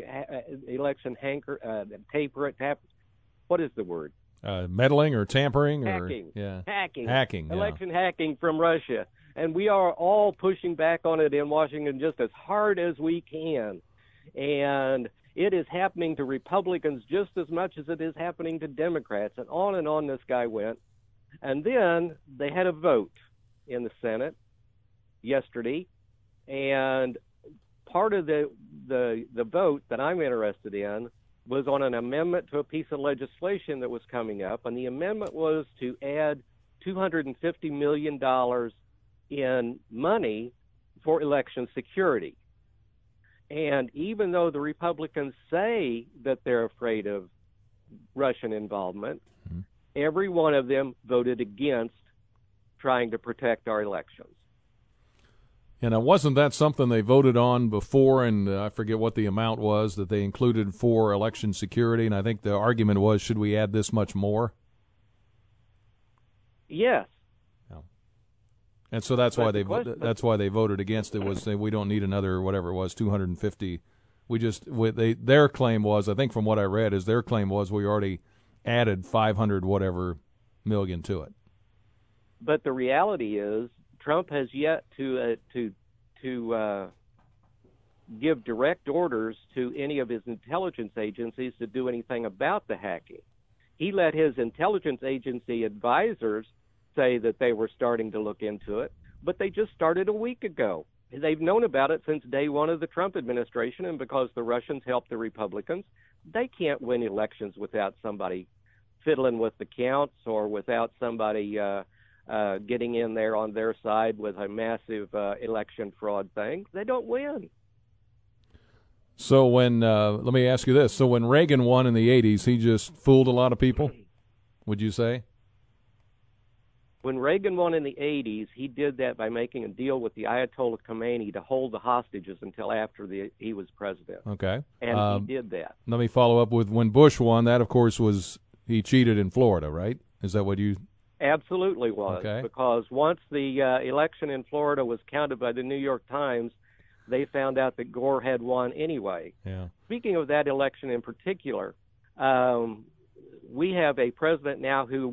Speaker 12: what is the word?
Speaker 2: Meddling or tampering
Speaker 12: Hacking.
Speaker 2: or
Speaker 12: Hacking.
Speaker 2: Yeah.
Speaker 12: Election hacking from Russia. And we are all pushing back on it in Washington just as hard as we can. And it is happening to Republicans just as much as it is happening to Democrats." And on this guy went. And then they had a vote in the Senate yesterday. And part of the vote that I'm interested in was on an amendment to a piece of legislation that was coming up. And the amendment was to add $250 million in money for election security. And even though the Republicans say that they're afraid of Russian involvement, every one of them voted against trying to protect our elections.
Speaker 2: And wasn't that something they voted on before, and I forget what the amount was that they included for election security, and I think the argument was, should we add this much more?
Speaker 12: Yes.
Speaker 2: And so that's why they voted against it, was we don't need another, whatever it was, 250. Their claim was, I think from what I read, is their claim was we already added 500 whatever million to it.
Speaker 12: But the reality is Trump has yet to give direct orders to any of his intelligence agencies to do anything about the hacking. He let his intelligence agency advisors say that they were starting to look into it, but they just started a week ago. They've known about it since day one of the Trump administration, and because the Russians helped the Republicans, they can't win elections without somebody fiddling with the counts or without somebody getting in there on their side with a massive election fraud thing. They don't win.
Speaker 2: So when, let me ask you this, so when Reagan won in the 80s, he just fooled a lot of people, would you say?
Speaker 12: When Reagan won in the 80s, he did that by making a deal with the Ayatollah Khomeini to hold the hostages until after he was president.
Speaker 2: Okay.
Speaker 12: And he did that.
Speaker 2: Let me follow up with when Bush won. That, of course, was he cheated in Florida, right? Is that what you...
Speaker 12: Absolutely was.
Speaker 2: Okay.
Speaker 12: Because once the election in Florida was counted by the New York Times, they found out that Gore had won anyway.
Speaker 2: Yeah.
Speaker 12: Speaking of that election in particular, we have a president now who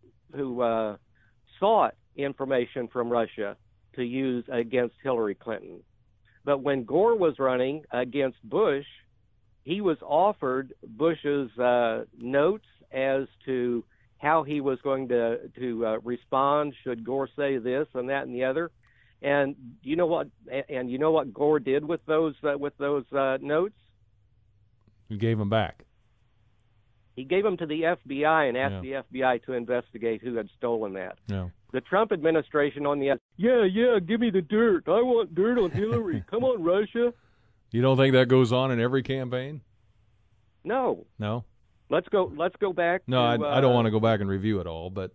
Speaker 12: sought information from Russia to use against Hillary Clinton. But when Gore was running against Bush, he was offered Bush's notes as to how he was going to respond should Gore say this and that and the other. And you know what? And you know what Gore did with those notes?
Speaker 2: He gave them back.
Speaker 12: He gave them to the FBI and asked the FBI to investigate who had stolen that.
Speaker 2: Yeah.
Speaker 12: The Trump administration on the give me the dirt. I want dirt on Hillary. Come on, Russia.
Speaker 2: You don't think that goes on in every campaign?
Speaker 12: No.
Speaker 2: No.
Speaker 12: Let's go back.
Speaker 2: No, I don't want to go back and review it all, but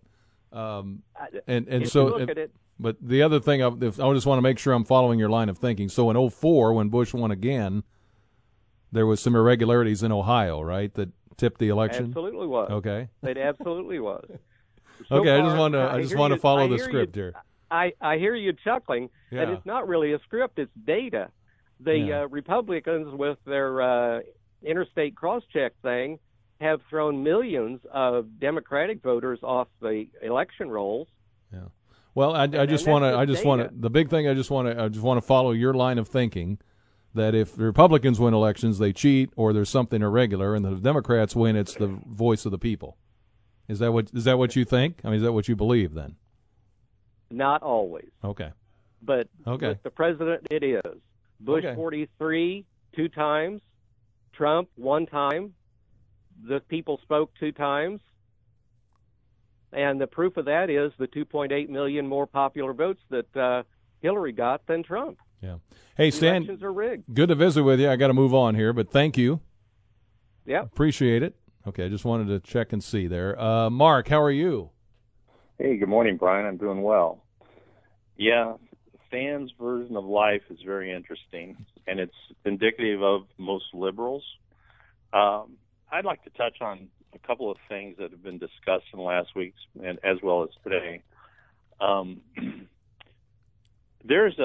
Speaker 12: look at it.
Speaker 2: But the other thing, I just want to make sure I'm following your line of thinking. So in 2004, when Bush won again, there was some irregularities in Ohio, right, that tipped the election?
Speaker 12: Absolutely was.
Speaker 2: Okay.
Speaker 12: It absolutely was.
Speaker 2: So okay, I just want to follow the script here.
Speaker 12: I hear you chuckling, and it's not really a script; it's data. The Republicans, with their interstate cross-check thing, have thrown millions of Democratic voters off the election rolls.
Speaker 2: Yeah. Well, I just want to. The big thing I just want to follow your line of thinking. That if the Republicans win elections, they cheat or there's something irregular, and the Democrats win, it's the voice of the people. Is that what you think? I mean, is that what you believe then?
Speaker 12: Not always.
Speaker 2: Okay.
Speaker 12: But with the president, it is. Bush 43 2 times, Trump 1 time. The people spoke 2 times. And the proof of that is the 2.8 million more popular votes that Hillary got than Trump.
Speaker 2: Yeah. Hey, Stan,
Speaker 12: elections are rigged.
Speaker 2: Good to visit with you. I got to move on here, but thank you.
Speaker 12: Yeah.
Speaker 2: Appreciate it. Okay, I just wanted to check and see there. Mark, how are you?
Speaker 13: Hey, good morning, Brian. I'm doing well. Yeah, Stan's version of life is very interesting, and it's indicative of most liberals. I'd like to touch on a couple of things that have been discussed in last week's and as well as today. There's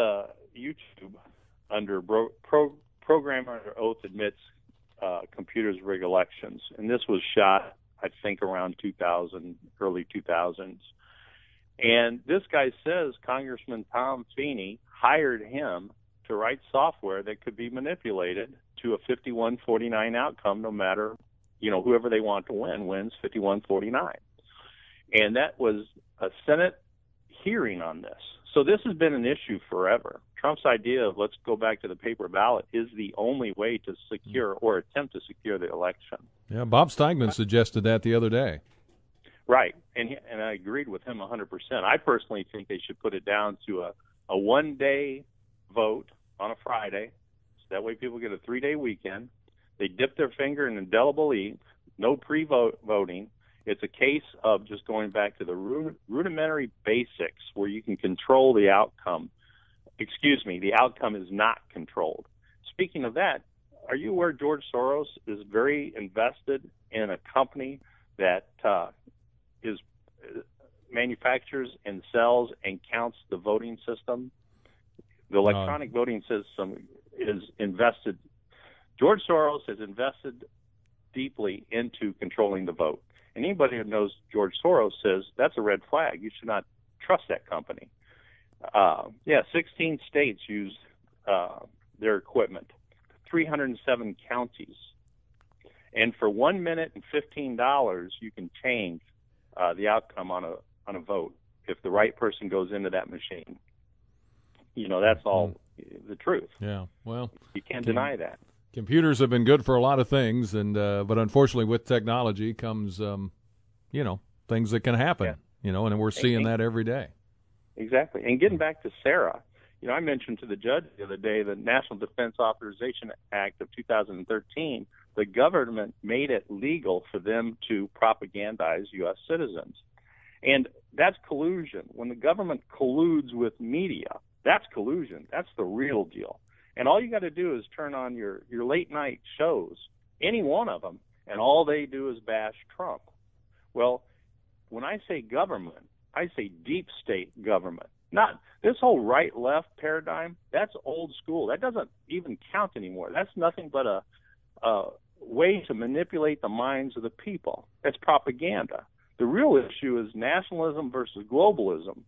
Speaker 13: YouTube under program under oath admits computers rig elections, and this was shot, I think, around 2000, early 2000s. And this guy says Congressman Tom Feeney hired him to write software that could be manipulated to a 51-49 outcome, no matter, whoever they want to win wins 51-49. And that was a Senate hearing on this. So this has been an issue forever. Trump's idea of let's go back to the paper ballot is the only way to secure or attempt to secure the election.
Speaker 2: Yeah, Bob Steigman suggested that the other day.
Speaker 13: Right, and I agreed with him 100%. I personally think they should put it down to a one-day vote on a Friday, so that way people get a 3-day weekend. They dip their finger in indelible ink, no pre-voting. It's a case of just going back to the rudimentary basics where you can control the outcome. Excuse me, the outcome is not controlled. Speaking of that, are you aware George Soros is very invested in a company that manufactures and sells and counts the voting system? The electronic voting system is invested. George Soros has invested deeply into controlling the vote. And anybody who knows George Soros says that's a red flag. You should not trust that company. 16 states use their equipment, 307 counties. And for 1 minute and $15, you can change the outcome on a vote if the right person goes into that machine. That's all the truth.
Speaker 2: Yeah, well,
Speaker 13: you can't deny that.
Speaker 2: Computers have been good for a lot of things, and but unfortunately, with technology comes, things that can happen. And we're seeing that every day.
Speaker 13: Exactly. And getting back to Sarah, I mentioned to the judge the other day the National Defense Authorization Act of 2013. The government made it legal for them to propagandize U.S. citizens, and that's collusion. When the government colludes with media, that's collusion. That's the real deal. And all you got to do is turn on your late night shows, any one of them, and all they do is bash Trump. Well, when I say government, I say deep state government. Not this whole right-left paradigm. That's old school. That doesn't even count anymore. That's nothing but a way to manipulate the minds of the people. That's propaganda. The real issue is nationalism versus globalism.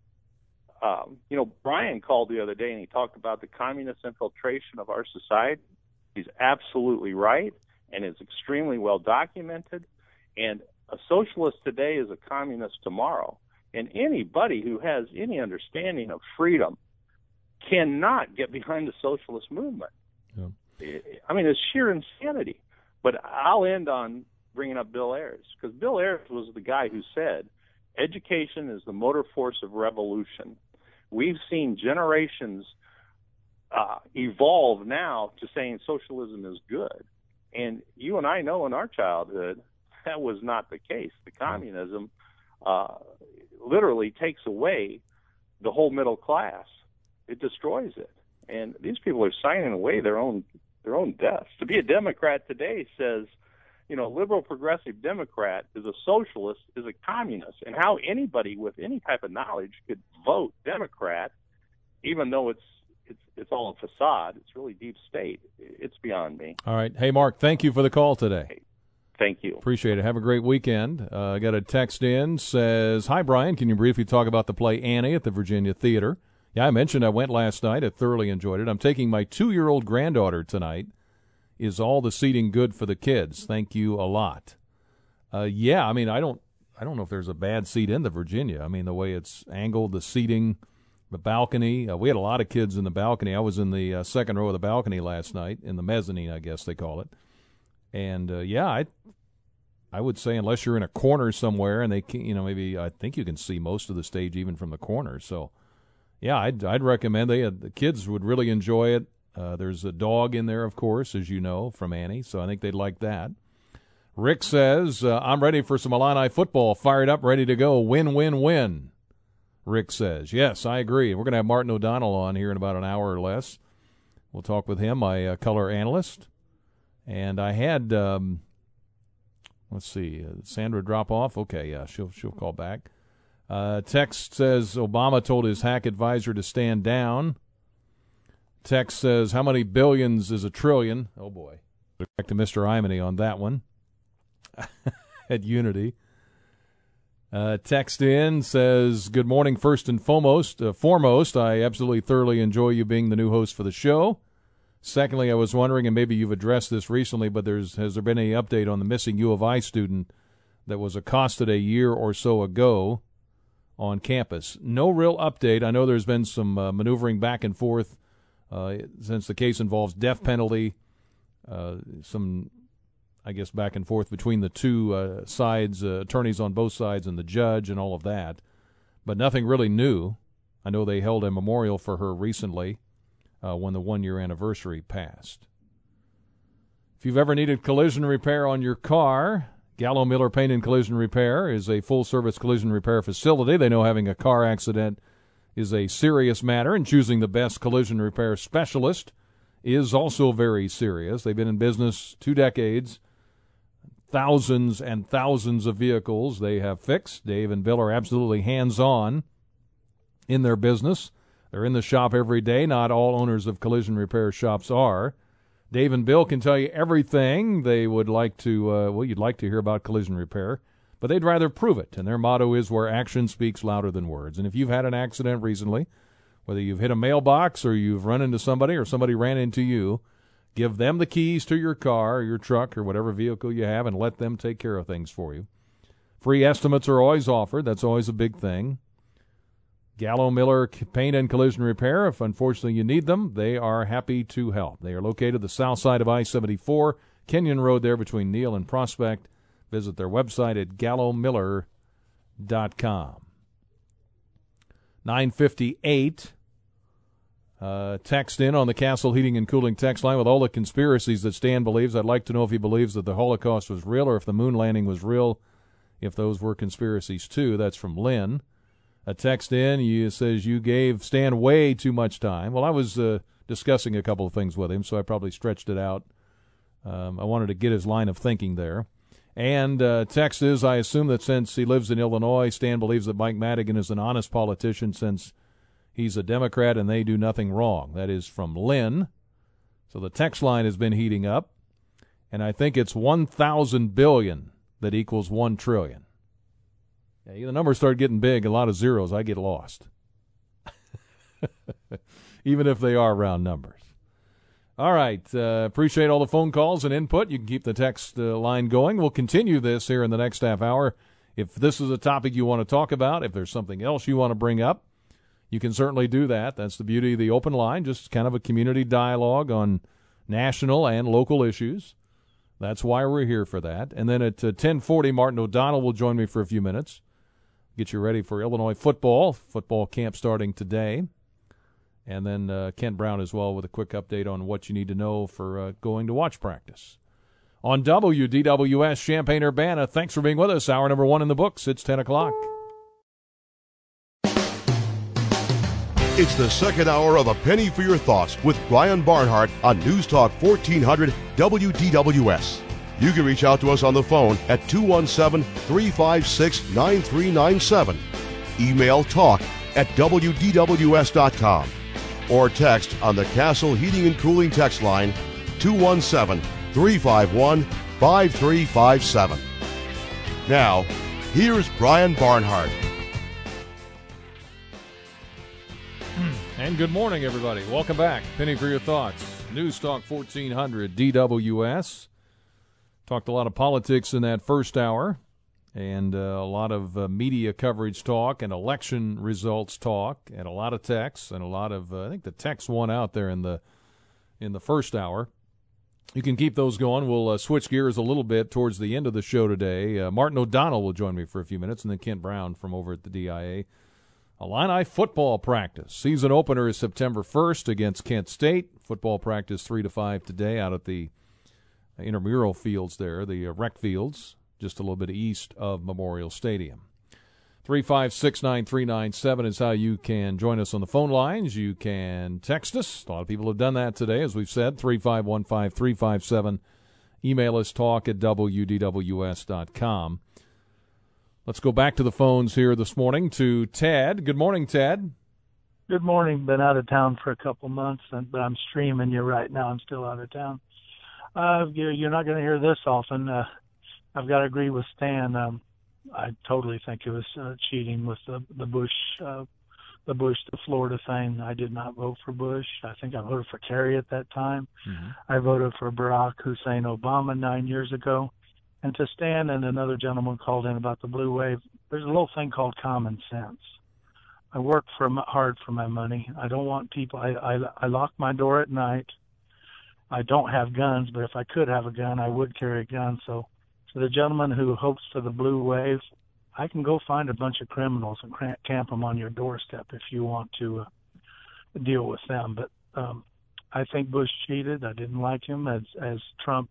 Speaker 13: Brian called the other day and he talked about the communist infiltration of our society. He's absolutely right, and it's extremely well documented. And a socialist today is a communist tomorrow. And anybody who has any understanding of freedom cannot get behind the socialist movement. Yeah. I mean, it's sheer insanity. But I'll end on bringing up Bill Ayers, because Bill Ayers was the guy who said, education is the motor force of revolution. We've seen generations evolve now to saying socialism is good. And you and I know in our childhood that was not the case. The communism literally takes away the whole middle class. It destroys it. And these people are signing away their own deaths. To be a Democrat today says, liberal progressive Democrat is a socialist, is a communist. And how anybody with any type of knowledge could vote Democrat, even though it's all a facade, it's really deep state, it's beyond me.
Speaker 2: All right. Hey, Mark, thank you for the call today.
Speaker 13: Hey, thank you.
Speaker 2: Appreciate it. Have a great weekend. I got a text in, says, hi, Brian, can you briefly talk about the play Annie at the Virginia Theater? Yeah, I mentioned I went last night. I thoroughly enjoyed it. I'm taking my 2-year-old granddaughter tonight. Is all the seating good for the kids? Thank you a lot. Yeah, I mean, I don't know if there's a bad seat in the Virginia. I mean, the way it's angled, the seating, the balcony. We had a lot of kids in the balcony. I was in the second row of the balcony last night, in the mezzanine, I guess they call it. And, yeah, I would say unless you're in a corner somewhere and they can, maybe I think you can see most of the stage even from the corner. So, yeah, I'd recommend the kids would really enjoy it. There's a dog in there, of course, as you know, from Annie, so I think they'd like that. Rick says, I'm ready for some Illini football, fired up, ready to go. Win, win, win, Rick says. Yes, I agree. We're going to have Martin O'Donnell on here in about an hour or less. We'll talk with him, my color analyst. And I had, let's see, Sandra drop off? Okay, yeah, she'll call back. Text says Obama told his hack advisor to stand down. Text says, how many billions is a trillion? Oh, boy. Back to Mr. Imony on that one at Unity. Text in says, good morning, first and foremost. I absolutely thoroughly enjoy you being the new host for the show. Secondly, I was wondering, and maybe you've addressed this recently, but has there been any update on the missing U of I student that was accosted a year or so ago on campus? No real update. I know there's been some maneuvering back and forth since the case involves death penalty, some, I guess, back and forth between the two sides, attorneys on both sides and the judge and all of that, but nothing really new. I know they held a memorial for her recently when the 1-year anniversary passed. If you've ever needed collision repair on your car, Gallo Miller Paint and Collision Repair is a full-service collision repair facility. They know having a car accident is a serious matter, and choosing the best collision repair specialist is also very serious. They've been in business 2 decades, thousands and thousands of vehicles they have fixed. Dave and Bill are absolutely hands-on in their business. They're in the shop every day. Not all owners of collision repair shops are. Dave and Bill can tell you everything they would like to, you'd like to hear about collision repair, but they'd rather prove it. And their motto is where action speaks louder than words. And if you've had an accident recently, whether you've hit a mailbox or you've run into somebody or somebody ran into you, give them the keys to your car or your truck or whatever vehicle you have and let them take care of things for you. Free estimates are always offered. That's always a big thing. Gallo Miller Paint and Collision Repair, if unfortunately you need them, they are happy to help. They are located the south side of I-74, Kenyon Road there between Neal and Prospect. Visit their website at gallomiller.com. 9:58. Text in on the Castle Heating and Cooling text line with all the conspiracies that Stan believes. I'd like to know if he believes that the Holocaust was real or if the moon landing was real, if those were conspiracies too. That's from Lynn. A text in says you gave Stan way too much time. Well, I was discussing a couple of things with him, so I probably stretched it out. I wanted to get his line of thinking there. And text is, I assume that since he lives in Illinois, Stan believes that Mike Madigan is an honest politician since he's a Democrat and they do nothing wrong. That is from Lynn. So the text line has been heating up. And I think it's 1,000 billion that equals 1 trillion. Yeah, the numbers start getting big, a lot of zeros, I get lost. Even if they are round numbers. All right, appreciate all the phone calls and input. You can keep the text line going. We'll continue this here in the next half hour. If this is a topic you want to talk about, if there's something else you want to bring up, you can certainly do that. That's the beauty of the open line, just kind of a community dialogue on national and local issues. That's why we're here for that. And then at 10:40, Martin O'Donnell will join me for a few minutes. Get you ready for Illinois football camp starting today. And then Kent Brown as well with a quick update on what you need to know for going to watch practice. On WDWS, Champaign-Urbana, thanks for being with us. Hour number 1 in the books. It's 10 o'clock.
Speaker 1: It's the second hour of A Penny for Your Thoughts with Brian Barnhart on News Talk 1400 WDWS. You can reach out to us on the phone at 217-356-9397. Email talk@WDWS.com. Or text on the Castle Heating and Cooling text line 217-351-5357. Now, here's Brian Barnhart.
Speaker 2: And good morning, everybody. Welcome back. Penny for Your Thoughts. News Talk 1400 DWS. Talked a lot of politics in that first hour, and a lot of media coverage talk and election results talk, and a lot of texts, and a lot of I think the text won out there in the first hour. You can keep those going. We'll switch gears a little bit towards the end of the show today. Martin O'Donnell will join me for a few minutes, and then Kent Brown from over at the DIA. Illini football practice. Season opener is September 1st against Kent State. Football practice 3 to 5 today out at the intramural fields there, the rec fields, just a little bit east of Memorial Stadium. 3569397 is how you can join us on the phone lines. You can text us. A lot of people have done that today, as we've said, 3515357. Email us talk@WDWS.com. Let's go back to the phones here this morning to Ted. Good morning, Ted.
Speaker 14: Good morning. Been out of town for a couple months, but I'm streaming you right now. I'm still out of town. You're not going to hear this often. I've got to agree with Stan. I totally think it was cheating with the Bush to Florida thing. I did not vote for Bush. I think I voted for Kerry at that time.
Speaker 2: Mm-hmm.
Speaker 14: I voted for Barack Hussein Obama 9 years ago. And to Stan and another gentleman called in about the blue wave, there's a little thing called common sense. I work hard for my money. I don't want people. I lock my door at night. I don't have guns, but if I could have a gun, I would carry a gun. So the gentleman who hopes for the blue wave, I can go find a bunch of criminals and camp them on your doorstep if you want to deal with them. But I think Bush cheated. I didn't like him as Trump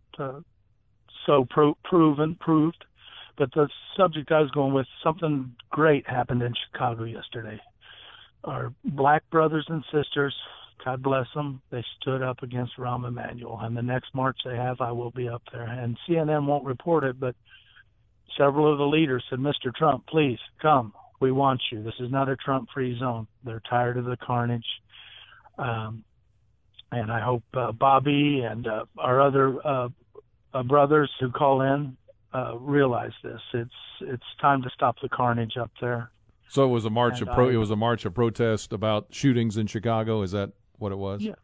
Speaker 14: proved. But the subject I was going with, something great happened in Chicago yesterday. Our black brothers and sisters, God bless them, they stood up against Rahm Emanuel. And the next march they have, I will be up there. And CNN won't report it, but several of the leaders said, Mr. Trump, please come. We want you. This is not a Trump-free zone. They're tired of the carnage. And I hope Bobby and our other brothers who call in realize this. It's time to stop the carnage up there.
Speaker 2: So it was a march it was a march of protest about shootings in Chicago. Is that what it was?
Speaker 14: Yeah.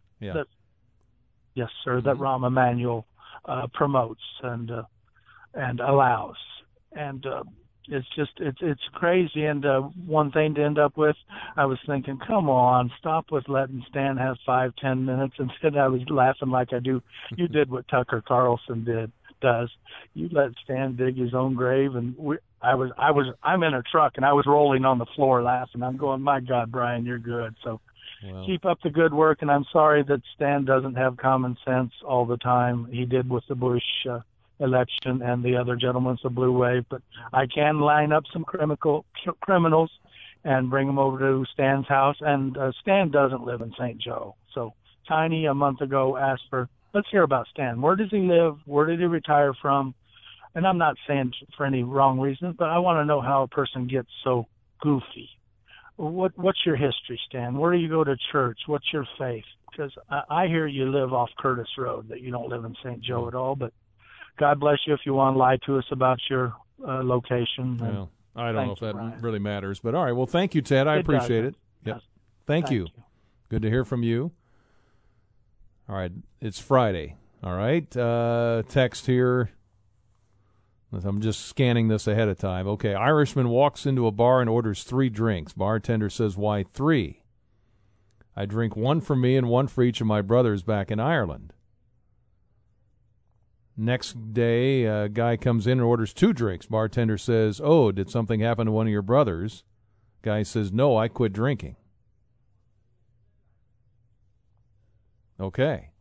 Speaker 14: Yes, sir.
Speaker 2: Mm-hmm.
Speaker 14: That Rahm Emanuel promotes and allows, and it's crazy. And one thing to end up with, I was thinking, come on, stop with letting Stan have 5-10 minutes. Instead, I was laughing like I do. You did what Tucker Carlson does. You let Stan dig his own grave, and I'm in a truck and I was rolling on the floor laughing. I'm going, my God, Brian, you're good. So keep up the good work. And I'm sorry that Stan doesn't have common sense all the time. He did with the Bush election and the other gentleman's the blue wave. But I can line up some criminals and bring them over to Stan's house. And Stan doesn't live in St. Joe. So Tiny a month ago asked for, let's hear about Stan. Where does he live? Where did he retire from? And I'm not saying for any wrong reason, but I want to know how a person gets so goofy. What's your history, Stan? Where do you go to church? What's your faith? Because I hear you live off Curtis Road, that you don't live in St. Joe at all. But God bless you if you want to lie to us about your location.
Speaker 2: Well, I don't know if that really matters. But all right, well, thank you, Ted. I appreciate it. Yep. Thank you. Good to hear from you. All right, it's Friday. All right, text here. I'm just scanning this ahead of time. Okay, Irishman walks into a bar and orders 3 drinks. Bartender says, why 3? I drink 1 for me and 1 for each of my brothers back in Ireland. Next day, a guy comes in and orders 2 drinks. Bartender says, oh, did something happen to one of your brothers? Guy says, no, I quit drinking. Okay.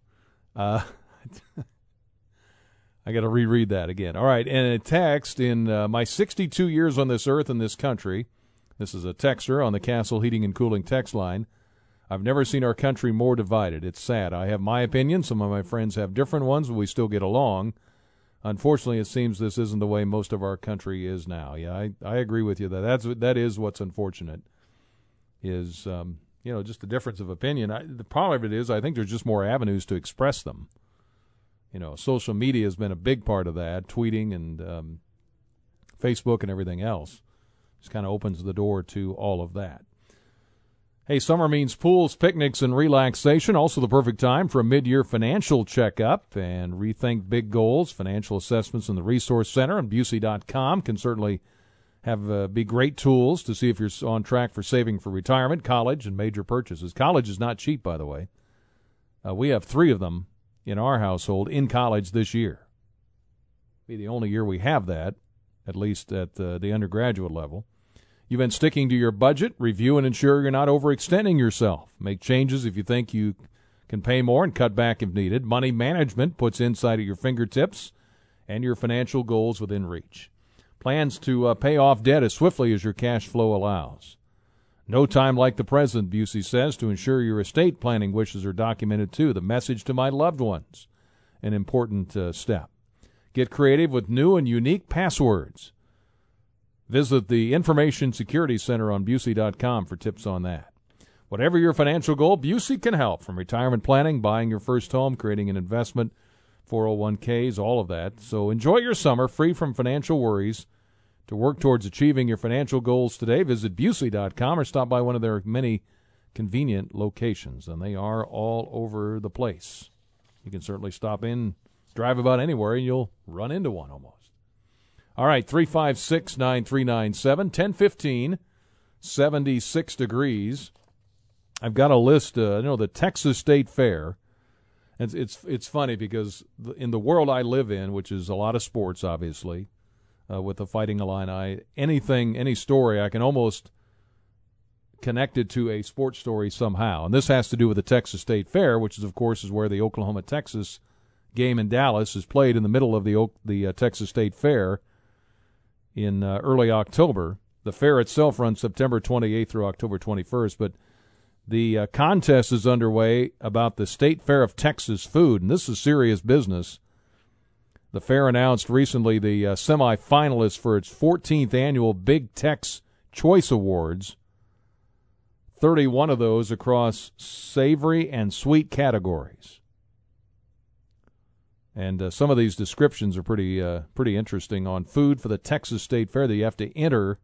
Speaker 2: I got to reread that again. All right, and a text, in my 62 years on this earth in this country, this is a texter on the Castle Heating and Cooling text line, I've never seen our country more divided. It's sad. I have my opinion. Some of my friends have different ones, but we still get along. Unfortunately, it seems this isn't the way most of our country is now. Yeah, I agree with you. That is what's unfortunate, is just the difference of opinion. The problem of it is I think there's just more avenues to express them. Social media has been a big part of that, tweeting and Facebook and everything else. Just kind of opens the door to all of that. Hey, summer means pools, picnics, and relaxation. Also the perfect time for a mid-year financial checkup and rethink big goals. Financial assessments in the Resource Center on Busey.com can certainly be great tools to see if you're on track for saving for retirement, college, and major purchases. College is not cheap, by the way. We have 3 of them in our household in college this year. Be the only year we have that, at least at the undergraduate level. You've been sticking to your budget. Review and ensure you're not overextending yourself. Make changes if you think you can pay more and cut back if needed. Money management puts insight at your fingertips and your financial goals within reach. Plans to pay off debt as swiftly as your cash flow allows. No time like the present, Busey says, to ensure your estate planning wishes are documented too. The message to my loved ones, an important step. Get creative with new and unique passwords. Visit the Information Security Center on Busey.com for tips on that. Whatever your financial goal, Busey can help. From retirement planning, buying your first home, creating an investment, 401ks, all of that. So enjoy your summer free from financial worries. To work towards achieving your financial goals today, visit Busey.com or stop by one of their many convenient locations, and they are all over the place. You can certainly stop in, drive about anywhere, and you'll run into one almost. All right, 356-9397, 10:15, 76 degrees. I've got a list, the Texas State Fair. It's funny because in the world I live in, which is a lot of sports, obviously, with the Fighting Illini, any story I can almost connect it to a sports story somehow. And this has to do with the Texas State Fair, which is, of course, is where the Oklahoma-Texas game in Dallas is played in the middle of the Texas State Fair in early October. The fair itself runs September 28th through October 21st, but the contest is underway about the State Fair of Texas food, and this is serious business. The fair announced recently the semifinalists for its 14th annual Big Tex Choice Awards, 31 of those across savory and sweet categories. And some of these descriptions are pretty interesting on food for the Texas State Fair that you have to enter.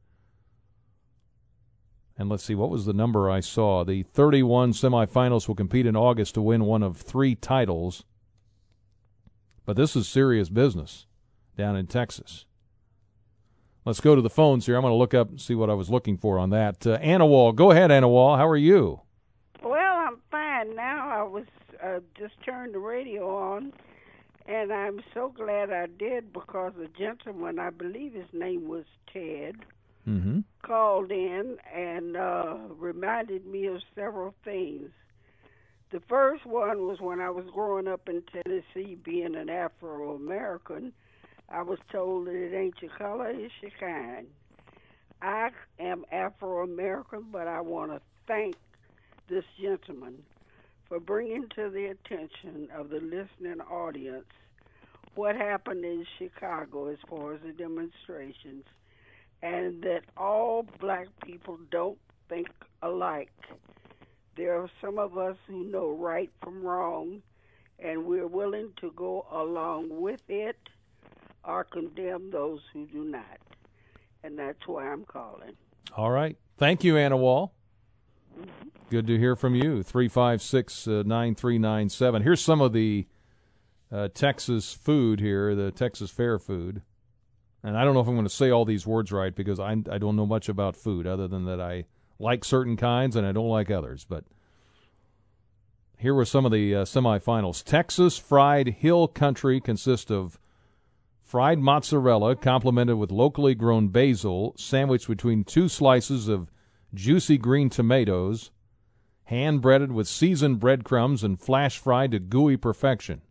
Speaker 2: And let's see, what was the number I saw? The 31 semifinalists will compete in August to win one of 3 titles. But this is serious business down in Texas. Let's go to the phones here. I'm going to look up and see what I was looking for on that. Anna Wall, go ahead, Anna Wall. How are you?
Speaker 15: Well, I'm fine now. I was just turned the radio on, and I'm so glad I did because a gentleman, I believe his name was Ted, called in and reminded me of several things. The first one was when I was growing up in Tennessee, being an Afro-American, I was told that it ain't your color, it's your kind. I am Afro-American, but I want to thank this gentleman for bringing to the attention of the listening audience what happened in Chicago as far as the demonstrations, and that all black people don't think alike. There are some of us who know right from wrong, and we're willing to go along with it or condemn those who do not. And that's why I'm calling.
Speaker 2: All right. Thank you, Anna Wall. Good to hear from you. 356-9397. Here's some of the Texas food here, the Texas Fair food. And I don't know if I'm going to say all these words right because I don't know much about food other than that I like certain kinds and I don't like others. But here were some of the semifinals. Texas Fried Hill Country consists of fried mozzarella complemented with locally grown basil, sandwiched between 2 slices of juicy green tomatoes, hand-breaded with seasoned breadcrumbs and flash-fried to gooey perfection.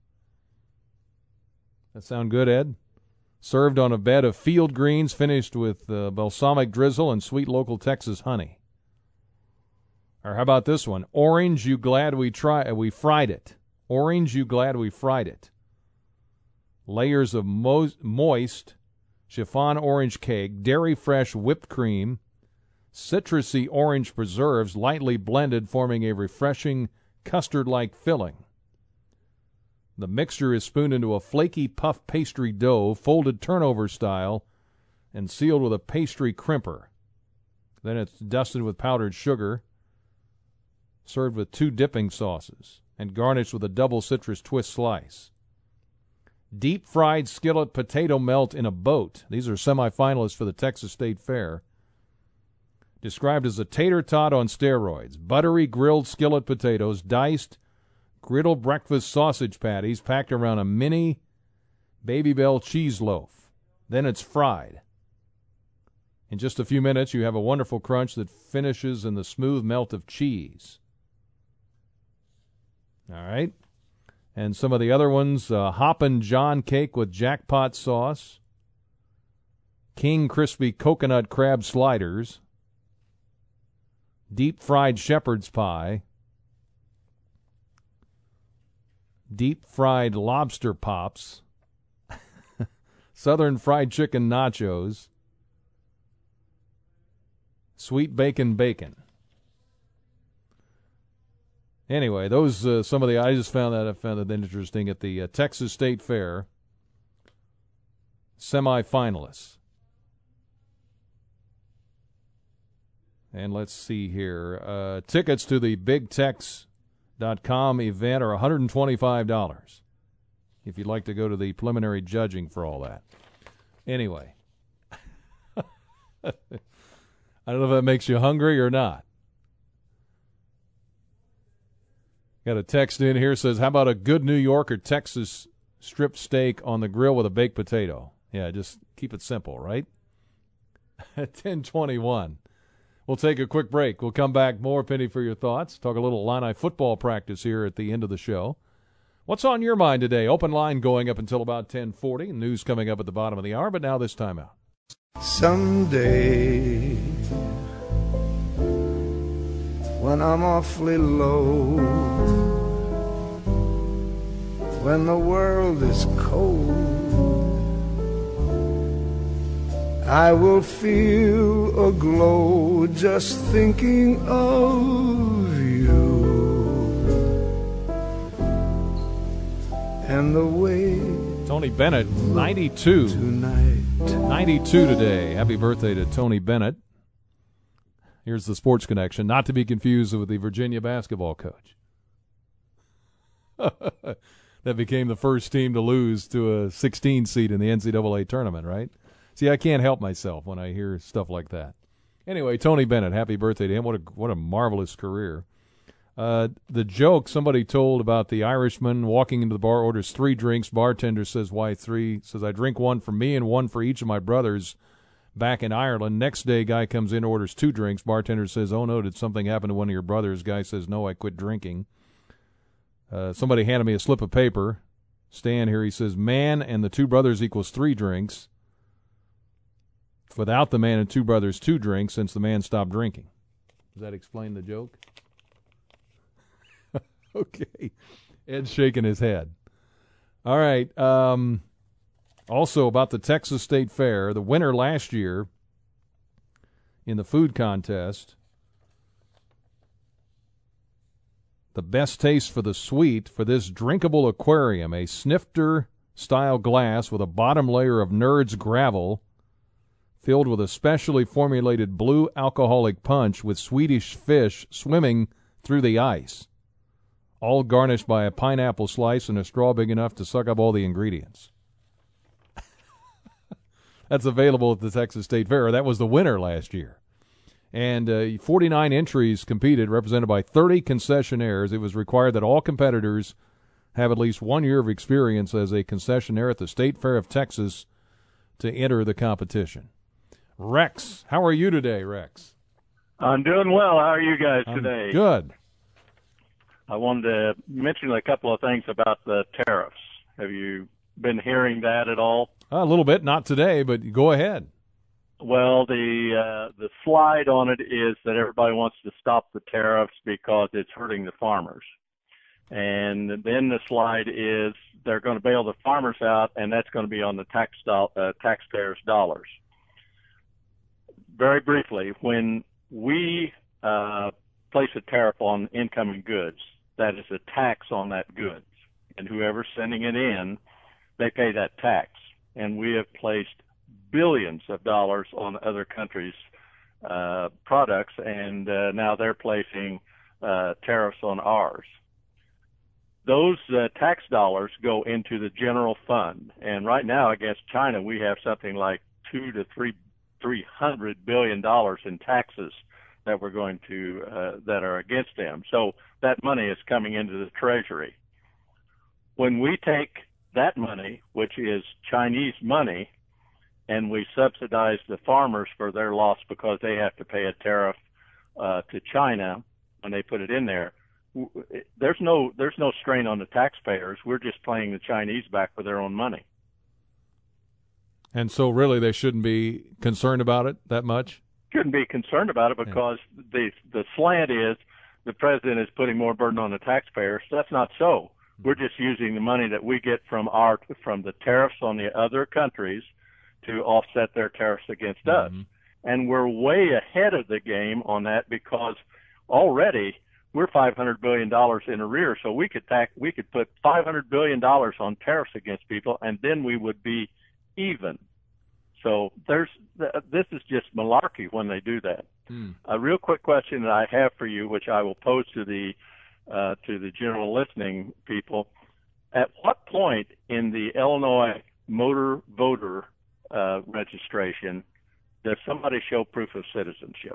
Speaker 2: That sound good, Ed? Served on a bed of field greens finished with balsamic drizzle and sweet local Texas honey. Or how about this one? Orange, you glad we fried it. Orange, you glad we fried it. Layers of moist chiffon orange cake, dairy fresh whipped cream, citrusy orange preserves lightly blended, forming a refreshing custard-like filling. The mixture is spooned into a flaky puff pastry dough, folded turnover style, and sealed with a pastry crimper. Then it's dusted with powdered sugar, served with 2 dipping sauces, and garnished with a double citrus twist slice. Deep-fried skillet potato melt in a boat. These are semifinalists for the Texas State Fair. Described as a tater tot on steroids. Buttery grilled skillet potatoes, diced griddle breakfast sausage patties packed around a mini Baby Bell cheese loaf. Then it's fried. In just a few minutes, you have a wonderful crunch that finishes in the smooth melt of cheese. All right. And some of the other ones, Hoppin' John cake with jackpot sauce, King crispy coconut crab sliders, deep-fried shepherd's pie, deep-fried lobster pops, southern fried chicken nachos, sweet bacon. Anyway, those some of the I found that interesting at the Texas State Fair semifinalists. And let's see here. Tickets to the BigTex.com event are $125 if you'd like to go to the preliminary judging for all that. Anyway, I don't know if that makes you hungry or not. Got a text in here says, how about a good New York or Texas strip steak on the grill with a baked potato? Yeah, just keep it simple, right? 10:21. We'll take a quick break. We'll come back more Penny for your thoughts. Talk a little Illini football practice here at the end of the show. What's on your mind today? Open line going up until about 10:40. News coming up at the bottom of the hour, but now this time out.
Speaker 16: Someday, when I'm awfully low, when the world is cold, I will feel a glow just thinking of you and the way.
Speaker 2: Tony Bennett, 92.
Speaker 16: Tonight.
Speaker 2: 92 today. Happy birthday to Tony Bennett. Here's the Sports Connection, not to be confused with the Virginia basketball coach. That became the first team to lose to a 16 seed in the NCAA tournament, right? See, I can't help myself when I hear stuff like that. Anyway, Tony Bennett, happy birthday to him. What a marvelous career. The joke somebody told about the Irishman walking into the bar, orders 3 drinks. Bartender says, why 3? Says, I drink 1 for me and 1 for each of my brothers back in Ireland. Next day, guy comes in, orders 2 drinks. Bartender says, oh, no, did something happen to one of your brothers? Guy says, no, I quit drinking. Somebody handed me a slip of paper. Stan here, he says, man and the 2 brothers equals 3 drinks. Without the man and 2 brothers, 2 drinks since the man stopped drinking. Does that explain the joke? Okay. Ed's shaking his head. All right. Also about the Texas State Fair, the winner last year in the food contest, the best taste for the sweet for this drinkable aquarium, a snifter-style glass with a bottom layer of Nerds gravel filled with a specially formulated blue alcoholic punch with Swedish fish swimming through the ice, all garnished by a pineapple slice and a straw big enough to suck up all the ingredients. That's available at the Texas State Fair. That was the winner last year. And 49 entries competed, represented by 30 concessionaires. It was required that all competitors have at least 1 year of experience as a concessionaire at the State Fair of Texas to enter the competition. Rex, how are you today, Rex?
Speaker 17: I'm doing well. How are you guys today?
Speaker 2: Good.
Speaker 17: I wanted to mention a couple of things about the tariffs. Have you been hearing that at all?
Speaker 2: A little bit, not today, but go ahead.
Speaker 17: Well, the slide on it is that everybody wants to stop the tariffs because it's hurting the farmers. And then the slide is they're going to bail the farmers out, and that's going to be on the taxpayers' dollars. Very briefly, when we place a tariff on incoming goods, that is a tax on that goods. And whoever's sending it in, they pay that tax. And we have placed billions of dollars on other countries' products, and now they're placing tariffs on ours. Those tax dollars go into the general fund. And right now, against China, we have something like $200 to $300 billion in taxes that we're going to that are against them. So that money is coming into the Treasury. When we take that money, which is Chinese money, and we subsidize the farmers for their loss because they have to pay a tariff to China when they put it in there, there's no strain on the taxpayers. We're just paying the Chinese back for their own money.
Speaker 2: And so really they shouldn't be concerned about it that much?
Speaker 17: Shouldn't be concerned about it because the slant is the president is putting more burden on the taxpayers. That's not so. We're just using the money that we get from the tariffs on the other countries to offset their tariffs against us. And we're way ahead of the game on that because already we're $500 billion in arrears, so we could put $500 billion on tariffs against people, and then we would be even. So this is just malarkey when they do that. A real quick question that I have for you, which I will pose to the general listening people: at what point in the Illinois motor voter registration does somebody show proof of citizenship?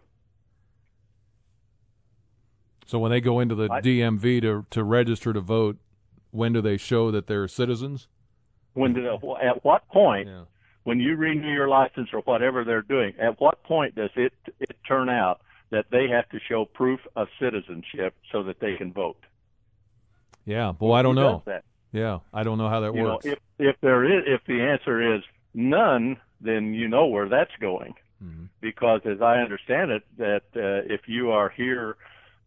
Speaker 2: So when they go into the DMV to register to vote, when do they show that they're citizens?
Speaker 17: At what point, when you renew your license or whatever they're doing, at what point does it turn out that they have to show proof of citizenship so that they can vote?
Speaker 2: Yeah, well, I don't know.
Speaker 17: Who does that?
Speaker 2: Yeah, I don't know how that works.
Speaker 17: If the answer is none, then you know where that's going. Because as I understand it, that if you are here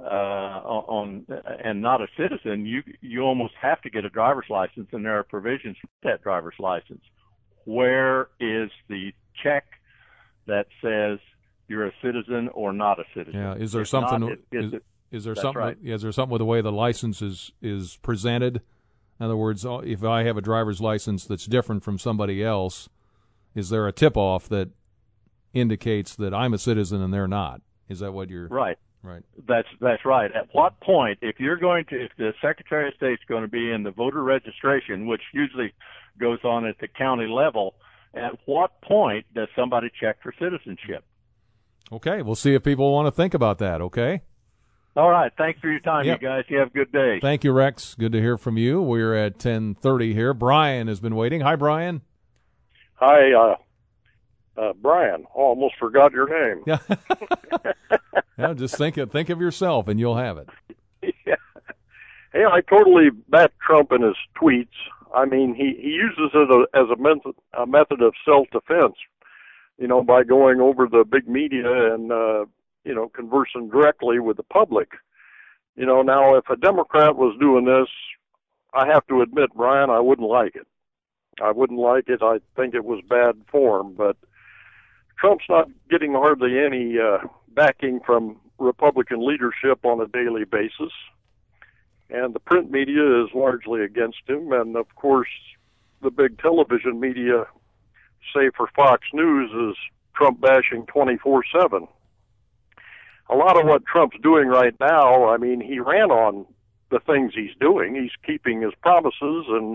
Speaker 17: and not a citizen, you almost have to get a driver's license, and there are provisions for that driver's license. Where is the check that says you're a citizen or not a citizen?
Speaker 2: Yeah, is there something? Is there something?
Speaker 17: Right.
Speaker 2: Is there something with the way the license is presented? In other words, if I have a driver's license that's different from somebody else, is there a tip-off that indicates that I'm a citizen and they're not? Is that what you're
Speaker 17: right?
Speaker 2: Right.
Speaker 17: That's right. At what point, if the Secretary of State's going to be in the voter registration, which usually goes on at the county level, at what point does somebody check for citizenship?
Speaker 2: Okay, we'll see if people want to think about that. Okay.
Speaker 17: All right. Thanks for your time,
Speaker 2: Yep.
Speaker 17: you guys. You have a good day.
Speaker 2: Thank you, Rex. Good to hear from you. We're at 10:30 here. Brian has been waiting. Hi, Brian.
Speaker 18: Hi, Brian. Almost forgot your name.
Speaker 2: Yeah. Yeah, just think of yourself, and you'll have it.
Speaker 18: Yeah. Hey, I totally back Trump in his tweets. I mean, he uses it as a method of self-defense, by going over the big media and, conversing directly with the public. Now, if a Democrat was doing this, I have to admit, Brian, I wouldn't like it. I wouldn't like it. I think it was bad form, but Trump's not getting hardly any backing from Republican leadership on a daily basis. And the print media is largely against him. And, of course, the big television media, say for Fox News, is Trump bashing 24/7. A lot of what Trump's doing right now, I mean, he ran on the things he's doing. He's keeping his promises and,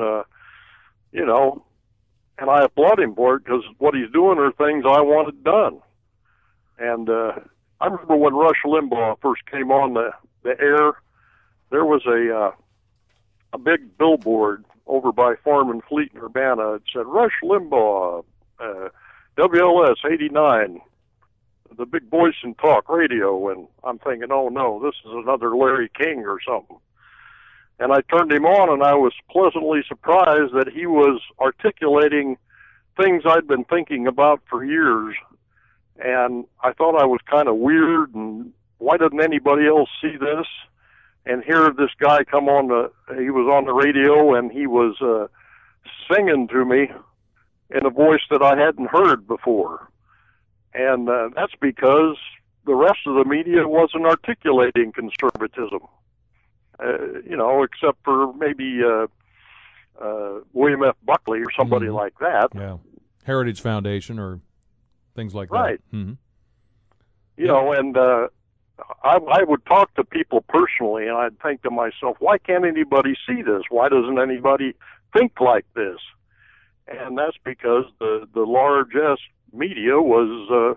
Speaker 18: and I applaud him for it because what he's doing are things I wanted done. And I remember when Rush Limbaugh first came on the air, there was a big billboard over by Farm and Fleet in Urbana. It said, Rush Limbaugh, WLS 89, the big voice in talk radio. And I'm thinking, oh, no, this is another Larry King or something. And I turned him on, and I was pleasantly surprised that he was articulating things I'd been thinking about for years. And I thought I was kind of weird, and why doesn't anybody else see this? And here this guy he was on the radio, and he was singing to me in a voice that I hadn't heard before. And that's because the rest of the media wasn't articulating conservatism. Except for maybe William F. Buckley or somebody like that.
Speaker 2: Yeah, Heritage Foundation or things like
Speaker 18: right.
Speaker 2: that. Mm-hmm.
Speaker 18: And I would talk to people personally, and I'd think to myself, why can't anybody see this? Why doesn't anybody think like this? And that's because the largesse media was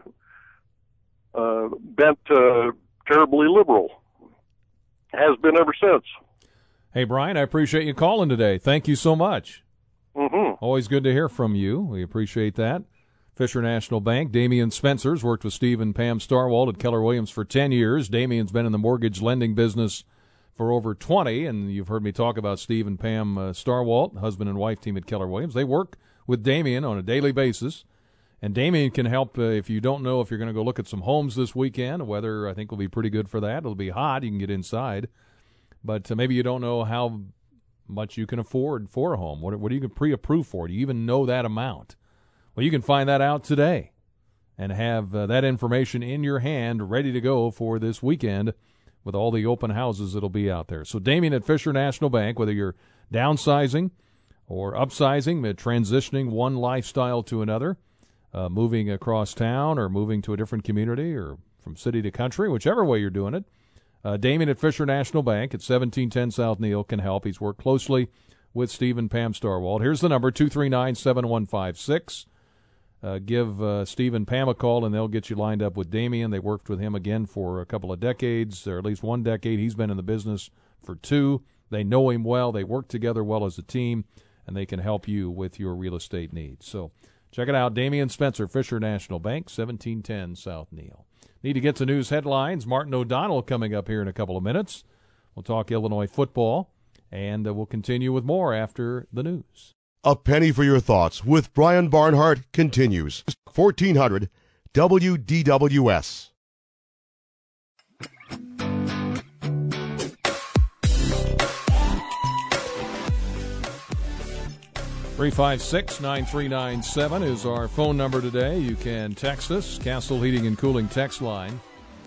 Speaker 18: bent terribly liberal. Has been ever since.
Speaker 2: Hey, Brian, I appreciate you calling today. Thank you so much.
Speaker 18: Mm-hmm.
Speaker 2: Always good to hear from you. We appreciate that. Fisher National Bank, Damian Spencer's worked with Steve and Pam Starwalt at Keller Williams for 10 years. Damian's been in the mortgage lending business for over 20, and you've heard me talk about Steve and Pam Starwalt, husband and wife team at Keller Williams. They work with Damian on a daily basis, and Damian can help if you don't know if you're going to go look at some homes this weekend. The weather, I think, will be pretty good for that. It'll be hot. You can get inside. But maybe you don't know how much you can afford for a home. What are you can pre-approve for? Do you even know that amount? Well, you can find that out today and have that information in your hand ready to go for this weekend with all the open houses that'll be out there. So Damien at Fisher National Bank, whether you're downsizing or upsizing, transitioning one lifestyle to another, moving across town or moving to a different community or from city to country, whichever way you're doing it, Damien at Fisher National Bank at 1710 South Neal can help. He's worked closely with Steve and Pam Starwald. Here's the number, 239-7156. Give Steve and Pam a call, and they'll get you lined up with Damien. They worked with him again for a couple of decades, or at least 1 decade. He's been in the business for 2. They know him well. They work together well as a team, and they can help you with your real estate needs. So check it out, Damien Spencer, Fisher National Bank, 1710 South Neal. Need to get to news headlines. Martin O'Donnell coming up here in a couple of minutes. We'll talk Illinois football, and we'll continue with more after the news.
Speaker 1: A Penny for Your Thoughts with Brian Barnhart continues. 1400 WDWS.
Speaker 2: (356-9397) is our phone number today. You can text us, Castle Heating and Cooling text line,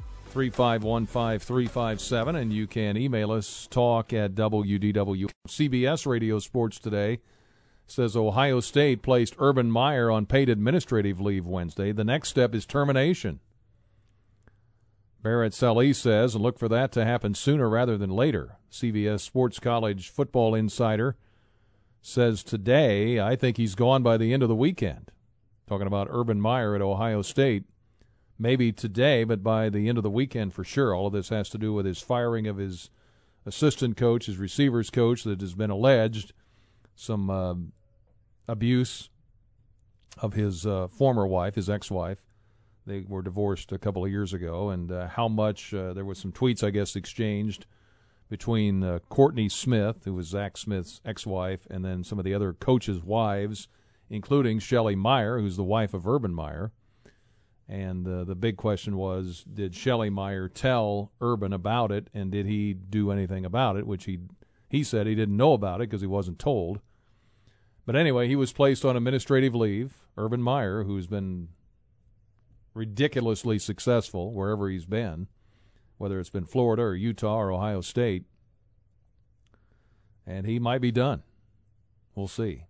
Speaker 2: 3515357, and you can email us, talk@WDW. CBS Radio Sports Today says Ohio State placed Urban Meyer on paid administrative leave Wednesday. The next step is termination. Barrett Sallee says, and look for that to happen sooner rather than later. CBS Sports College football insider says today, I think he's gone by the end of the weekend. Talking about Urban Meyer at Ohio State. Maybe today, but by the end of the weekend for sure. All of this has to do with his firing of his assistant coach, his receivers coach, that has been alleged some abuse of his former wife, his ex-wife. They were divorced a couple of years ago, and how much there was some tweets, I guess, exchanged between Courtney Smith, who was Zach Smith's ex-wife, and then some of the other coaches' wives, including Shelley Meyer, who's the wife of Urban Meyer. And the big question was, did Shelley Meyer tell Urban about it, and did he do anything about it, which he said he didn't know about it because he wasn't told. But anyway, he was placed on administrative leave. Urban Meyer, who's been ridiculously successful wherever he's been, whether it's been Florida or Utah or Ohio State. And he might be done. We'll see.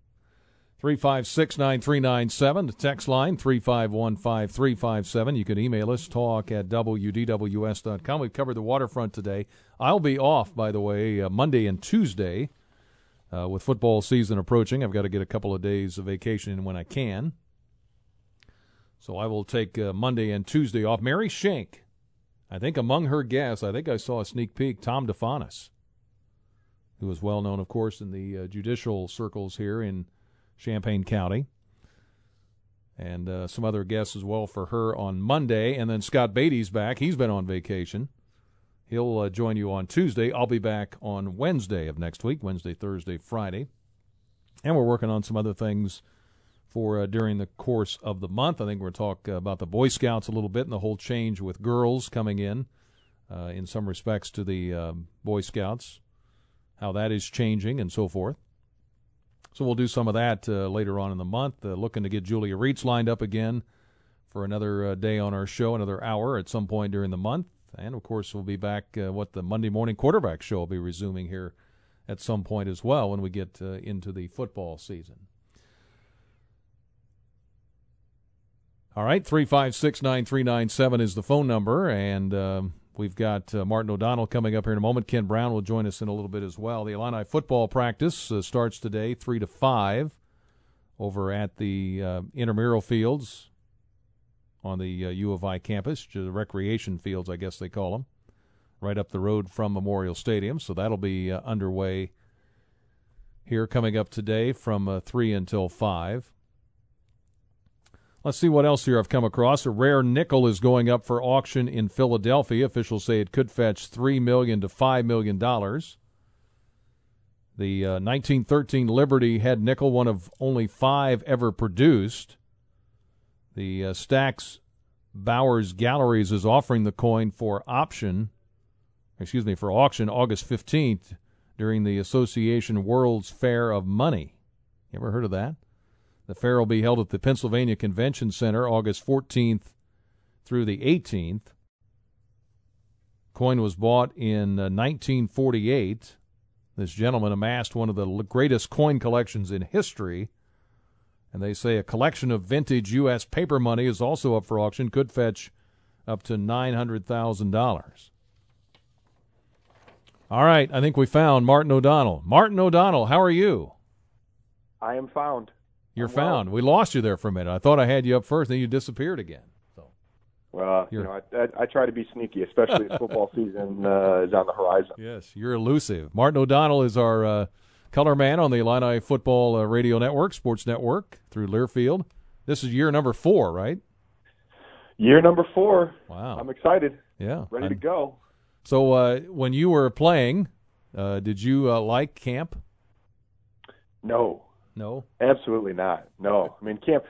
Speaker 2: 356-9397, the text line, 3515357. You can email us, talk@WDWS.com. We've covered the waterfront today. I'll be off, by the way, Monday and Tuesday with football season approaching. I've got to get a couple of days of vacation in when I can. So I will take Monday and Tuesday off. Mary Schenk, I think among her guests, I think I saw a sneak peek, Tom DeFanis, who is well known, of course, in the judicial circles here in Champaign County. And some other guests as well for her on Monday. And then Scott Beatty's back. He's been on vacation. He'll join you on Tuesday. I'll be back on Wednesday of next week, Wednesday, Thursday, Friday. And we're working on some other things for during the course of the month. I think we're going to talk about the Boy Scouts a little bit and the whole change with girls coming in some respects to the Boy Scouts, how that is changing and so forth. So we'll do some of that later on in the month. Looking to get Julia Reitz lined up again for another day on our show, another hour at some point during the month. And, of course, we'll be back, the Monday morning quarterback show will be resuming here at some point as well when we get into the football season. All right, 356-9397 is the phone number, and we've got Martin O'Donnell coming up here in a moment. Ken Brown will join us in a little bit as well. The Illini football practice starts today 3 to 5 over at the intramural fields on the U of I campus, the recreation fields, I guess they call them, right up the road from Memorial Stadium. So that'll be underway here coming up today from 3 until 5. Let's see what else here I've come across. A rare nickel is going up for auction in Philadelphia. Officials say it could fetch $3 million to $5 million. The 1913 Liberty head nickel, one of only 5 ever produced. The Stax Bowers Galleries is offering the coin for auction August 15th during the Association World's Fair of Money. You ever heard of that? The fair will be held at the Pennsylvania Convention Center August 14th through the 18th. Coin was bought in 1948. This gentleman amassed one of the greatest coin collections in history. And they say a collection of vintage U.S. paper money is also up for auction, could fetch up to $900,000. All right, I think we found Martin O'Donnell. Martin O'Donnell, how are you?
Speaker 19: I am found.
Speaker 2: You're found. We lost you there for a minute. I thought I had you up first, then you disappeared again.
Speaker 19: Well, I try to be sneaky, especially if football season is on the horizon.
Speaker 2: Yes, you're elusive. Martin O'Donnell is our color man on the Illini Football Radio Network, Sports Network, through Learfield. This is year number 4, right?
Speaker 19: Year number 4.
Speaker 2: Wow.
Speaker 19: I'm excited.
Speaker 2: Yeah.
Speaker 19: Ready to go.
Speaker 2: So when you were playing, did you like camp?
Speaker 19: No.
Speaker 2: No?
Speaker 19: Absolutely not. No. I mean, camp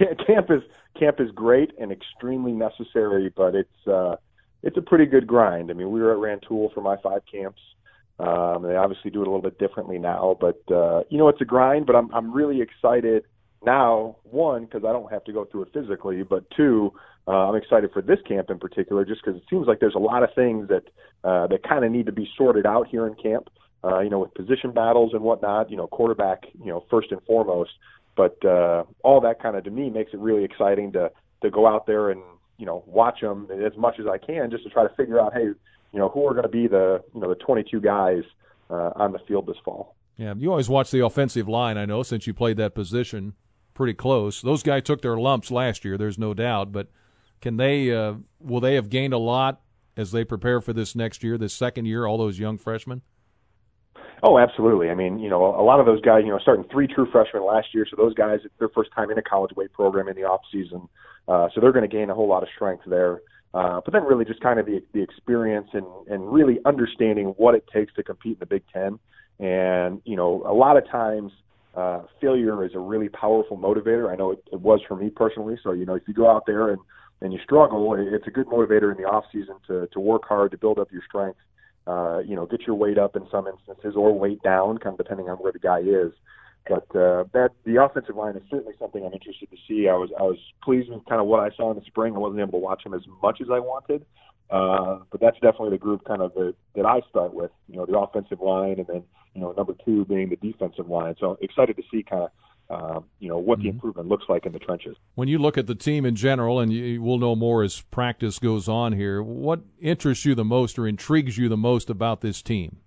Speaker 19: is great and extremely necessary, but it's a pretty good grind. I mean, we were at Rantoul for my 5 camps. They obviously do it a little bit differently now, but it's a grind. But I'm really excited now. 1, because I don't have to go through it physically, but 2, I'm excited for this camp in particular, just because it seems like there's a lot of things that kind of need to be sorted out here in camp. With position battles and whatnot, quarterback, first and foremost. But all that kind of, to me, makes it really exciting to go out there and, watch them as much as I can, just to try to figure out, hey, who are going to be the 22 guys on the field this fall.
Speaker 2: Yeah, you always watch the offensive line, I know, since you played that position pretty close. Those guys took their lumps last year, there's no doubt. But can they will they have gained a lot as they prepare for this next year, this second year, all those young freshmen?
Speaker 19: Oh, absolutely. I mean, a lot of those guys, starting 3 true freshmen last year, so those guys, it's their first time in a college weight program in the off season, so they're going to gain a whole lot of strength there. But then really just kind of the experience and really understanding what it takes to compete in the Big Ten. And, a lot of times failure is a really powerful motivator. I know it was for me personally. So, if you go out there and you struggle, it's a good motivator in the off season to work hard, to build up your strength. Get your weight up in some instances, or weight down, kind of depending on where the guy is. But the offensive line is certainly something I'm interested to see. I was pleased with kind of what I saw in the spring. I wasn't able to watch them as much as I wanted, but that's definitely the group kind of that I start with. The offensive line, and then number 2 being the defensive line. So excited to see kind of what the improvement looks like in the trenches.
Speaker 2: When you look at the team in general, and we'll know more as practice goes on here, what interests you the most or intrigues you the most about this team?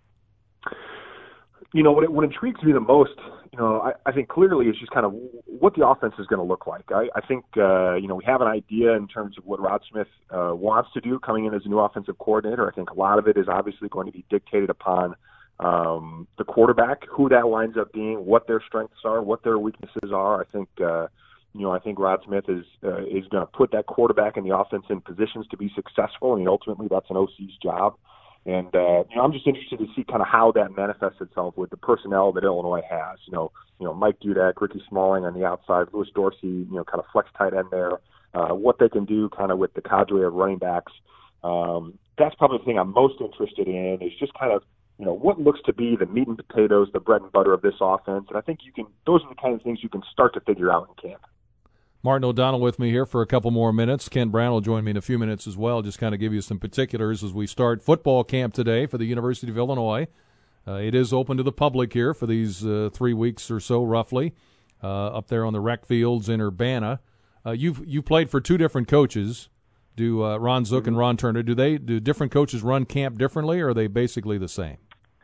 Speaker 19: What intrigues me the most, I think clearly is just kind of what the offense is going to look like. I think, we have an idea in terms of what Rod Smith wants to do coming in as a new offensive coordinator. I think a lot of it is obviously going to be dictated upon the quarterback, who that winds up being, what their strengths are, what their weaknesses are. I think Rod Smith is going to put that quarterback in the offense in positions to be successful. I mean, ultimately that's an OC's job. And I'm just interested to see kind of how that manifests itself with the personnel that Illinois has. Mike Dudek, Ricky Smalling on the outside, Louis Dorsey, kind of flex tight end there. What they can do kind of with the cadre of running backs. That's probably the thing I'm most interested in, is just kind of what looks to be the meat and potatoes, the bread and butter of this offense. And I think those are the kind of things you can start to figure out in camp.
Speaker 2: Martin O'Donnell with me here for a couple more minutes. Ken Brown will join me in a few minutes as well, just kind of give you some particulars as we start football camp today for the University of Illinois. It is open to the public here for these 3 weeks or so, roughly, up there on the rec fields in Urbana. You played for 2 different coaches. Do Ron Zook and Ron Turner, do different coaches run camp differently, or are they basically the same?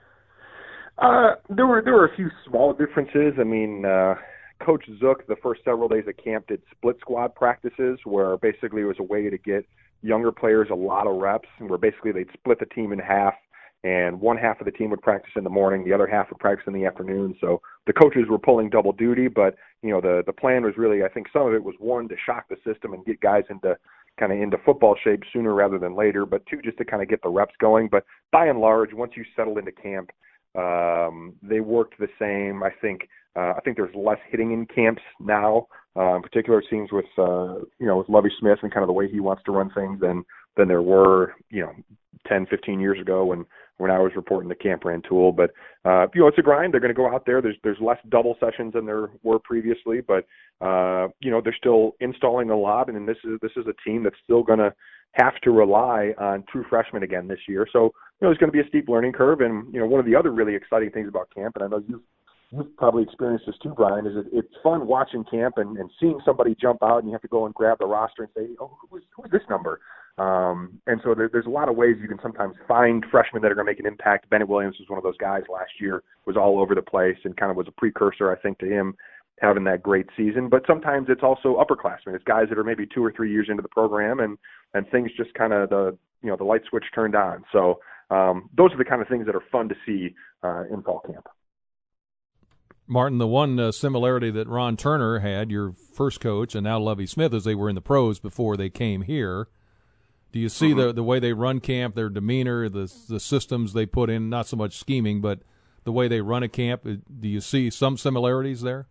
Speaker 19: There were a few small differences. I mean, Coach Zook, the first several days of camp, did split squad practices, where basically it was a way to get younger players a lot of reps, and where basically they'd split the team in half, and one half of the team would practice in the morning, the other half would practice in the afternoon. So the coaches were pulling double duty, but the plan was really, I think some of it was, 1, to shock the system and get guys into football shape sooner rather than later, but 2, just to kind of get the reps going. But by and large, once you settle into camp, they worked the same. I think there's less hitting in camps now. In particular, it seems with Lovie Smith and kind of the way he wants to run things than there were 10, 15 years ago when I was reporting to Camp Rantoul. But it's a grind. They're going to go out there. There's less double sessions than there were previously, but they're still installing a lot. And this is a team that's still going to have to rely on true freshmen again this year. So, there's going to be a steep learning curve. And, one of the other really exciting things about camp, and I know you've probably experienced this too, Brian, is it's fun watching camp and seeing somebody jump out and you have to go and grab the roster and say, oh, who's this number? And so there's a lot of ways you can sometimes find freshmen that are going to make an impact. Bennett Williams was one of those guys last year, was all over the place and kind of was a precursor, I think, to him having that great season. But sometimes it's also upperclassmen. It's guys that are maybe 2 or 3 years into the program and things just kind of the light switch turned on. So those are the kind of things that are fun to see in fall camp.
Speaker 2: Martin, the one similarity that Ron Turner had, your first coach, and now Lovie Smith, as they were in the pros before they came here, do you see the way they run camp, their demeanor, the systems they put in, not so much scheming, but the way they run a camp? Do you see some similarities there?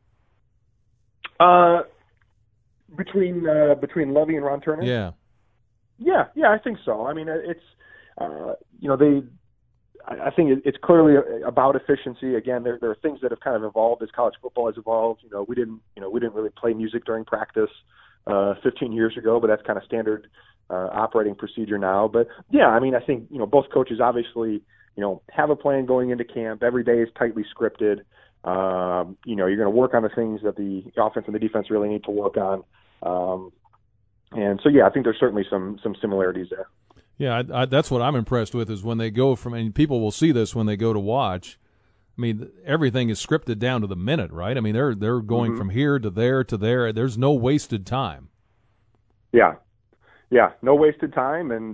Speaker 19: Between Lovie and Ron Turner? Yeah, I think so. I mean, it's I think it's clearly about efficiency. Again, there are things that have kind of evolved as college football has evolved. We didn't really play music during practice 15 years ago, but that's kind of standard operating procedure now. But yeah, I mean, I think both coaches obviously have a plan going into camp. Every day is tightly scripted. You're going to work on the things that the offense and the defense really need to work on. And so, yeah, I think there's certainly some similarities there.
Speaker 2: Yeah, that's what I'm impressed with is when they go from, and people will see this when they go to watch. I mean, everything is scripted down to the minute, right? I mean, they're going from here to there to there. There's no wasted time.
Speaker 19: Yeah, no wasted time, and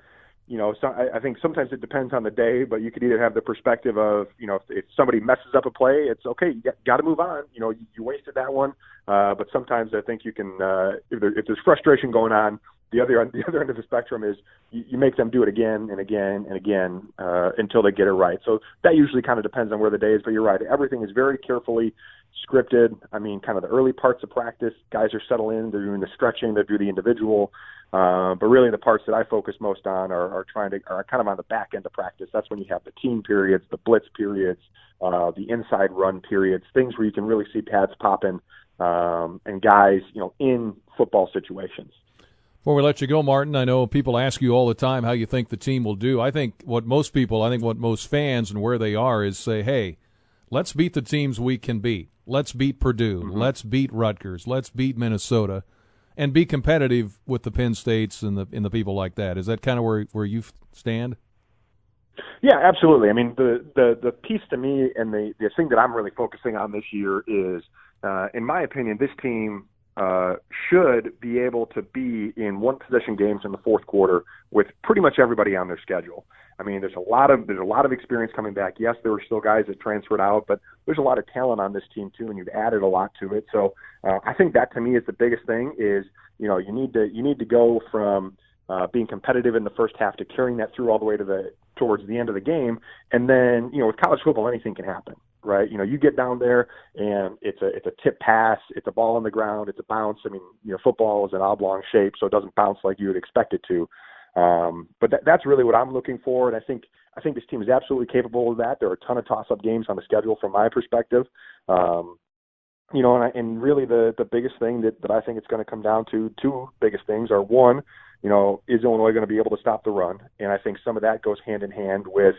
Speaker 19: so I think sometimes it depends on the day, but you could either have the perspective of if somebody messes up a play, it's okay, you got to move on. You wasted that one, but sometimes I think you can if there's frustration going on. The other end of the spectrum is you make them do it again and again and again until they get it right. So that usually kind of depends on where the day is, but you're right. Everything is very carefully scripted. I mean, kind of the early parts of practice, guys are settling in, they're doing the stretching, they do the individual. But really the parts that I focus most on are kind of on the back end of practice. That's when you have the team periods, the blitz periods, the inside run periods, things where you can really see pads popping and guys, in football situations.
Speaker 2: Before we let you go, Martin, I know people ask you all the time how you think the team will do. I think what most fans and where they are is say, hey, let's beat the teams we can beat. Let's beat Purdue. Mm-hmm. Let's beat Rutgers. Let's beat Minnesota, and be competitive with the Penn States and the people like that. Is that kind of where you stand?
Speaker 19: Yeah, absolutely. I mean, the piece to me and the thing that I'm really focusing on this year is, in my opinion, this team should be able to be in one-possession games in the fourth quarter with pretty much everybody on their schedule. I mean, there's a lot of experience coming back. Yes, there were still guys that transferred out, but there's a lot of talent on this team too, and you've added a lot to it. So I think that to me is the biggest thing. Is you need to go from being competitive in the first half to carrying that through all the way towards the end of the game, and then with college football anything can happen. Right, you get down there and it's a tip pass, it's a ball on the ground, it's a bounce. I mean, football is an oblong shape, so it doesn't bounce like you would expect it to. But that's really what I'm looking for, and I think this team is absolutely capable of that. There are a ton of toss-up games on the schedule from my perspective. And really the biggest thing that I think it's going to come down to, two biggest things are, one, is Illinois going to be able to stop the run? And I think some of that goes hand in hand with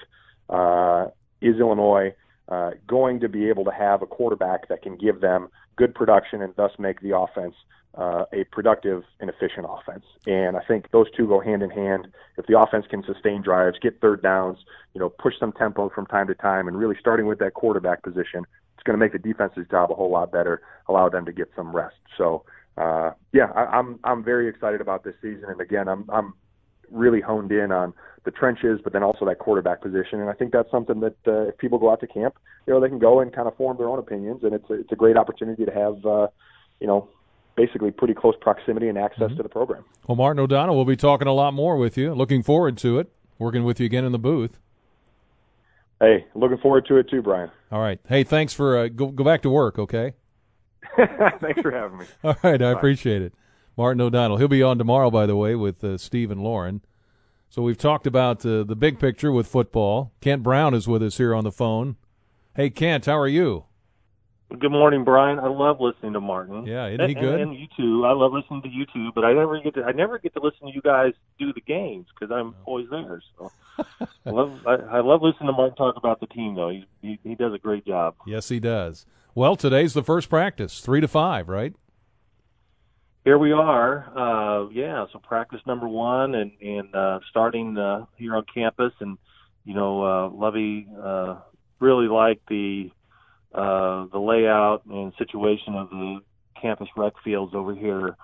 Speaker 19: is Illinois going to be able to have a quarterback that can give them good production and thus make the offense a productive and efficient offense. And I think those two go hand in hand. If the offense can sustain drives, get third downs, push some tempo from time to time, and really starting with that quarterback position, it's going to make the defense's job a whole lot better, allow them to get some rest. So, I'm very excited about this season. And again, I'm really honed in on the trenches, but then also that quarterback position. And I think that's something that if people go out to camp, they can go and kind of form their own opinions. And it's a great opportunity to have, basically pretty close proximity and access to the program.
Speaker 2: Well, Martin O'Donnell, we'll be talking a lot more with you. Looking forward to it. Working with you again in the booth.
Speaker 19: Hey, looking forward to it too, Brian.
Speaker 2: All right. Hey, thanks for go back to work, okay?
Speaker 19: Thanks for having me.
Speaker 2: All right, I appreciate it. Martin O'Donnell. He'll be on tomorrow, by the way, with Steve and Lauren. So we've talked about the big picture with football. Kent Brown is with us here on the phone. Hey, Kent, how are you?
Speaker 20: Good morning, Brian. I love listening to Martin.
Speaker 2: Yeah, isn't he good?
Speaker 20: And you too. I love listening to you too, but I never get to listen to you guys do the games because I'm always there. So I love listening to Martin talk about the team, though. He does a great job.
Speaker 2: Yes, he does. Well, today's the first practice, 3 to 5, right?
Speaker 20: Here we are. So practice number 1 and starting here on campus. And, Lovey really liked the layout and situation of the campus rec fields over here,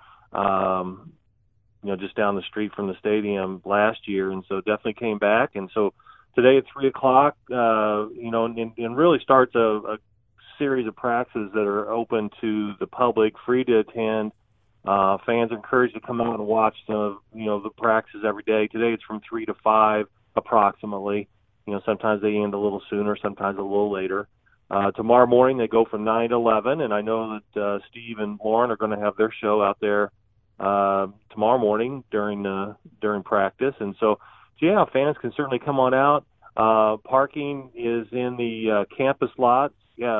Speaker 20: just down the street from the stadium last year. And so definitely came back. And so today at 3:00, and really starts a series of practices that are open to the public, free to attend. Fans are encouraged to come out and watch the practices every day. Today it's from 3 to 5 approximately. Sometimes they end a little sooner, sometimes a little later. Tomorrow morning they go from 9 to 11, and I know that Steve and Lauren are going to have their show out there tomorrow morning during practice. And so fans can certainly come on out. Parking is in the campus lot,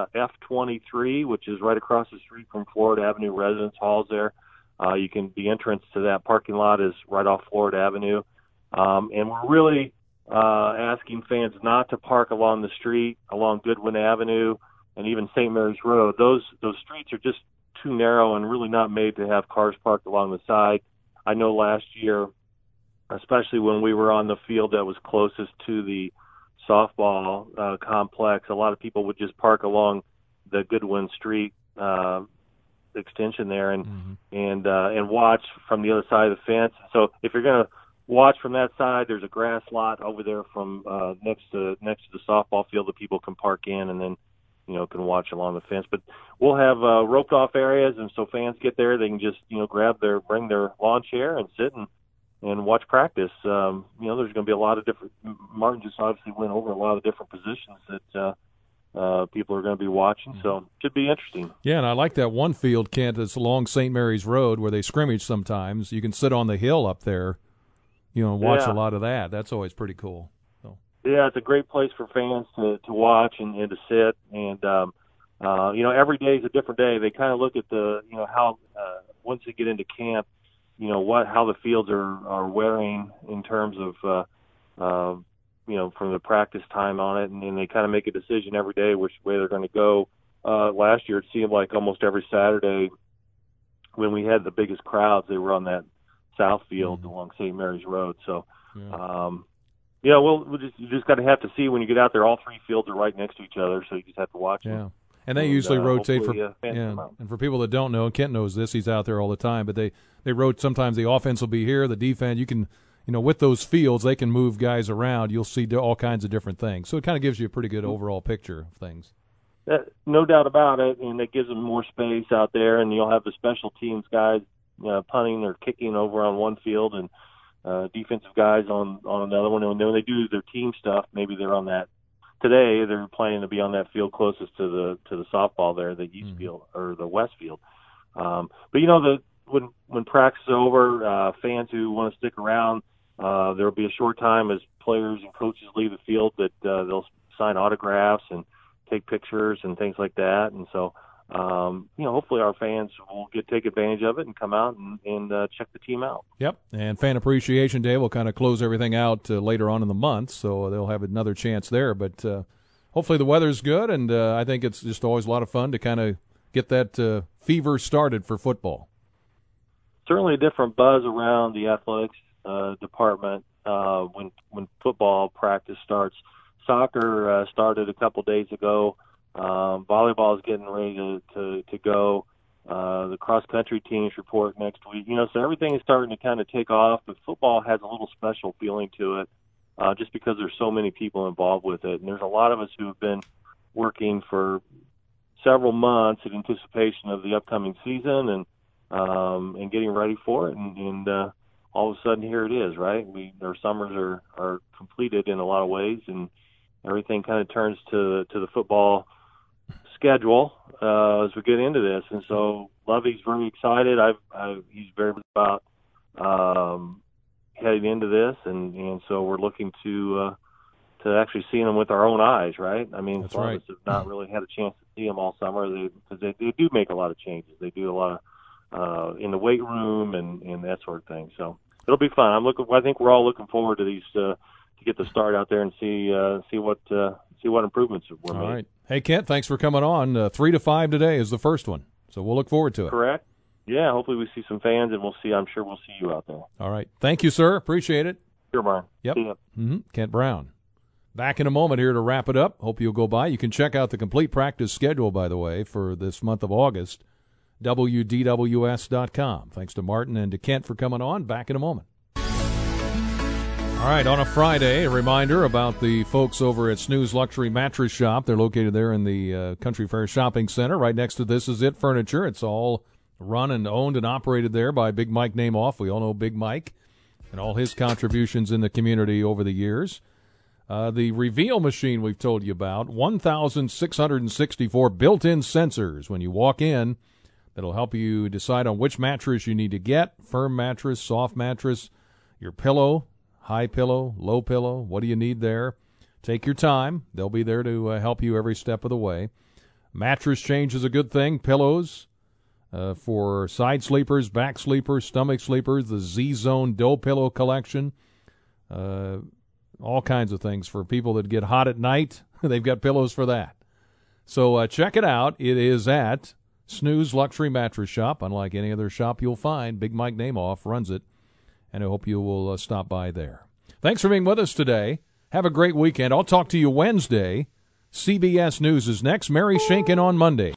Speaker 20: F23, which is right across the street from Florida Avenue Residence Halls there. The entrance to that parking lot is right off Florida Avenue. And we're really asking fans not to park along the street, along Goodwin Avenue, and even St. Mary's Road. Those streets are just too narrow and really not made to have cars parked along the side. I know last year, especially when we were on the field that was closest to the softball complex, a lot of people would just park along the Goodwin Street extension there and watch from the other side of the fence. So if you're going to watch from that side, there's a grass lot over there from next to the softball field that people can park in and then can watch along the fence. But we'll have roped off areas, and so fans get there, they can just bring their lawn chair and sit and watch practice. There's going to be a lot of different. Martin just obviously went over a lot of different positions that people are going to be watching, so it should be interesting.
Speaker 2: Yeah, and I like that one field, Kent, that's along St. Mary's Road where they scrimmage sometimes. You can sit on the hill up there, and watch a lot of that. That's always pretty cool. So.
Speaker 20: Yeah, it's a great place for fans to watch and to sit. And, every day is a different day. They kind of look at how once they get into camp, how the fields are wearing in terms of, from the practice time on it. And they kind of make a decision every day which way they're going to go. Last year, it seemed like almost every Saturday when we had the biggest crowds, they were on that south field along St. Mary's Road. So, you just got to have to see when you get out there. All three fields are right next to each other, so you just have to watch them.
Speaker 2: And they usually rotate and for people that don't know, Kent knows this, he's out there all the time, but they rotate. Sometimes the offense will be here, the defense, you can, with those fields, they can move guys around. You'll see all kinds of different things. So it kind of gives you a pretty good overall picture of things.
Speaker 20: No doubt about it, and it gives them more space out there, and you'll have the special teams guys punting or kicking over on one field and defensive guys on another one. And when they do their team stuff, maybe they're on that. Today they're planning to be on that field closest to the softball there, the east field or the west field. But when practice is over, fans who want to stick around, there'll be a short time as players and coaches leave the field that they'll sign autographs and take pictures and things like that. And so, hopefully our fans will take advantage of it and come out and check the team out.
Speaker 2: Yep, and Fan Appreciation Day will kind of close everything out later on in the month, so they'll have another chance there. But hopefully the weather's good, and I think it's just always a lot of fun to kind of get that fever started for football.
Speaker 20: Certainly a different buzz around the athletics department when football practice starts. Soccer started a couple days ago. Volleyball is getting ready to go. The cross-country teams report next week. So everything is starting to kind of take off, but football has a little special feeling to it just because there's so many people involved with it. And there's a lot of us who have been working for several months in anticipation of the upcoming season and getting ready for it. And all of a sudden, here it is, right? Our summers are completed in a lot of ways, and everything kind of turns to the football schedule as we get into this. And so Lovey's very excited. He's very about heading into this, and so we're looking to actually see them with our own eyes, right? I mean,
Speaker 2: That's
Speaker 20: some
Speaker 2: right.
Speaker 20: of us have not really had a chance to see them all summer because they do make a lot of changes. They do a lot of in the weight room and that sort of thing. So it'll be fun. I think we're all looking forward to these to get the start out there and see what improvements were made.
Speaker 2: All right. Hey, Kent, thanks for coming on. 3 to 5 today is the first one, so we'll look forward to it.
Speaker 20: Correct. Yeah, hopefully we see some fans, and I'm sure we'll see you out there.
Speaker 2: All right. Thank you, sir. Appreciate it.
Speaker 20: Sure, Brian.
Speaker 2: Yep.
Speaker 20: See ya.
Speaker 2: Kent Brown. Back in a moment here to wrap it up. Hope you'll go by. You can check out the complete practice schedule, by the way, for this month of August, WDWS.com. Thanks to Martin and to Kent for coming on. Back in a moment. All right, on a Friday, a reminder about the folks over at Snooze Luxury Mattress Shop. They're located there in the Country Fair Shopping Center. Right next to This Is It Furniture. It's all run and owned and operated there by Big Mike Namoff. We all know Big Mike and all his contributions in the community over the years. The Reveal machine we've told you about, 1,664 built-in sensors when you walk in that'll help you decide on which mattress you need to get, firm mattress, soft mattress, your pillow, high pillow, low pillow, what do you need there? Take your time. They'll be there to help you every step of the way. Mattress change is a good thing. Pillows for side sleepers, back sleepers, stomach sleepers, the Z-Zone Doe Pillow Collection, all kinds of things for people that get hot at night. They've got pillows for that. So check it out. It is at Snooze Luxury Mattress Shop. Unlike any other shop you'll find, Big Mike Namoff runs it. And I hope you will stop by there. Thanks for being with us today. Have a great weekend. I'll talk to you Wednesday. CBS News is next. Mary Schenken on Monday.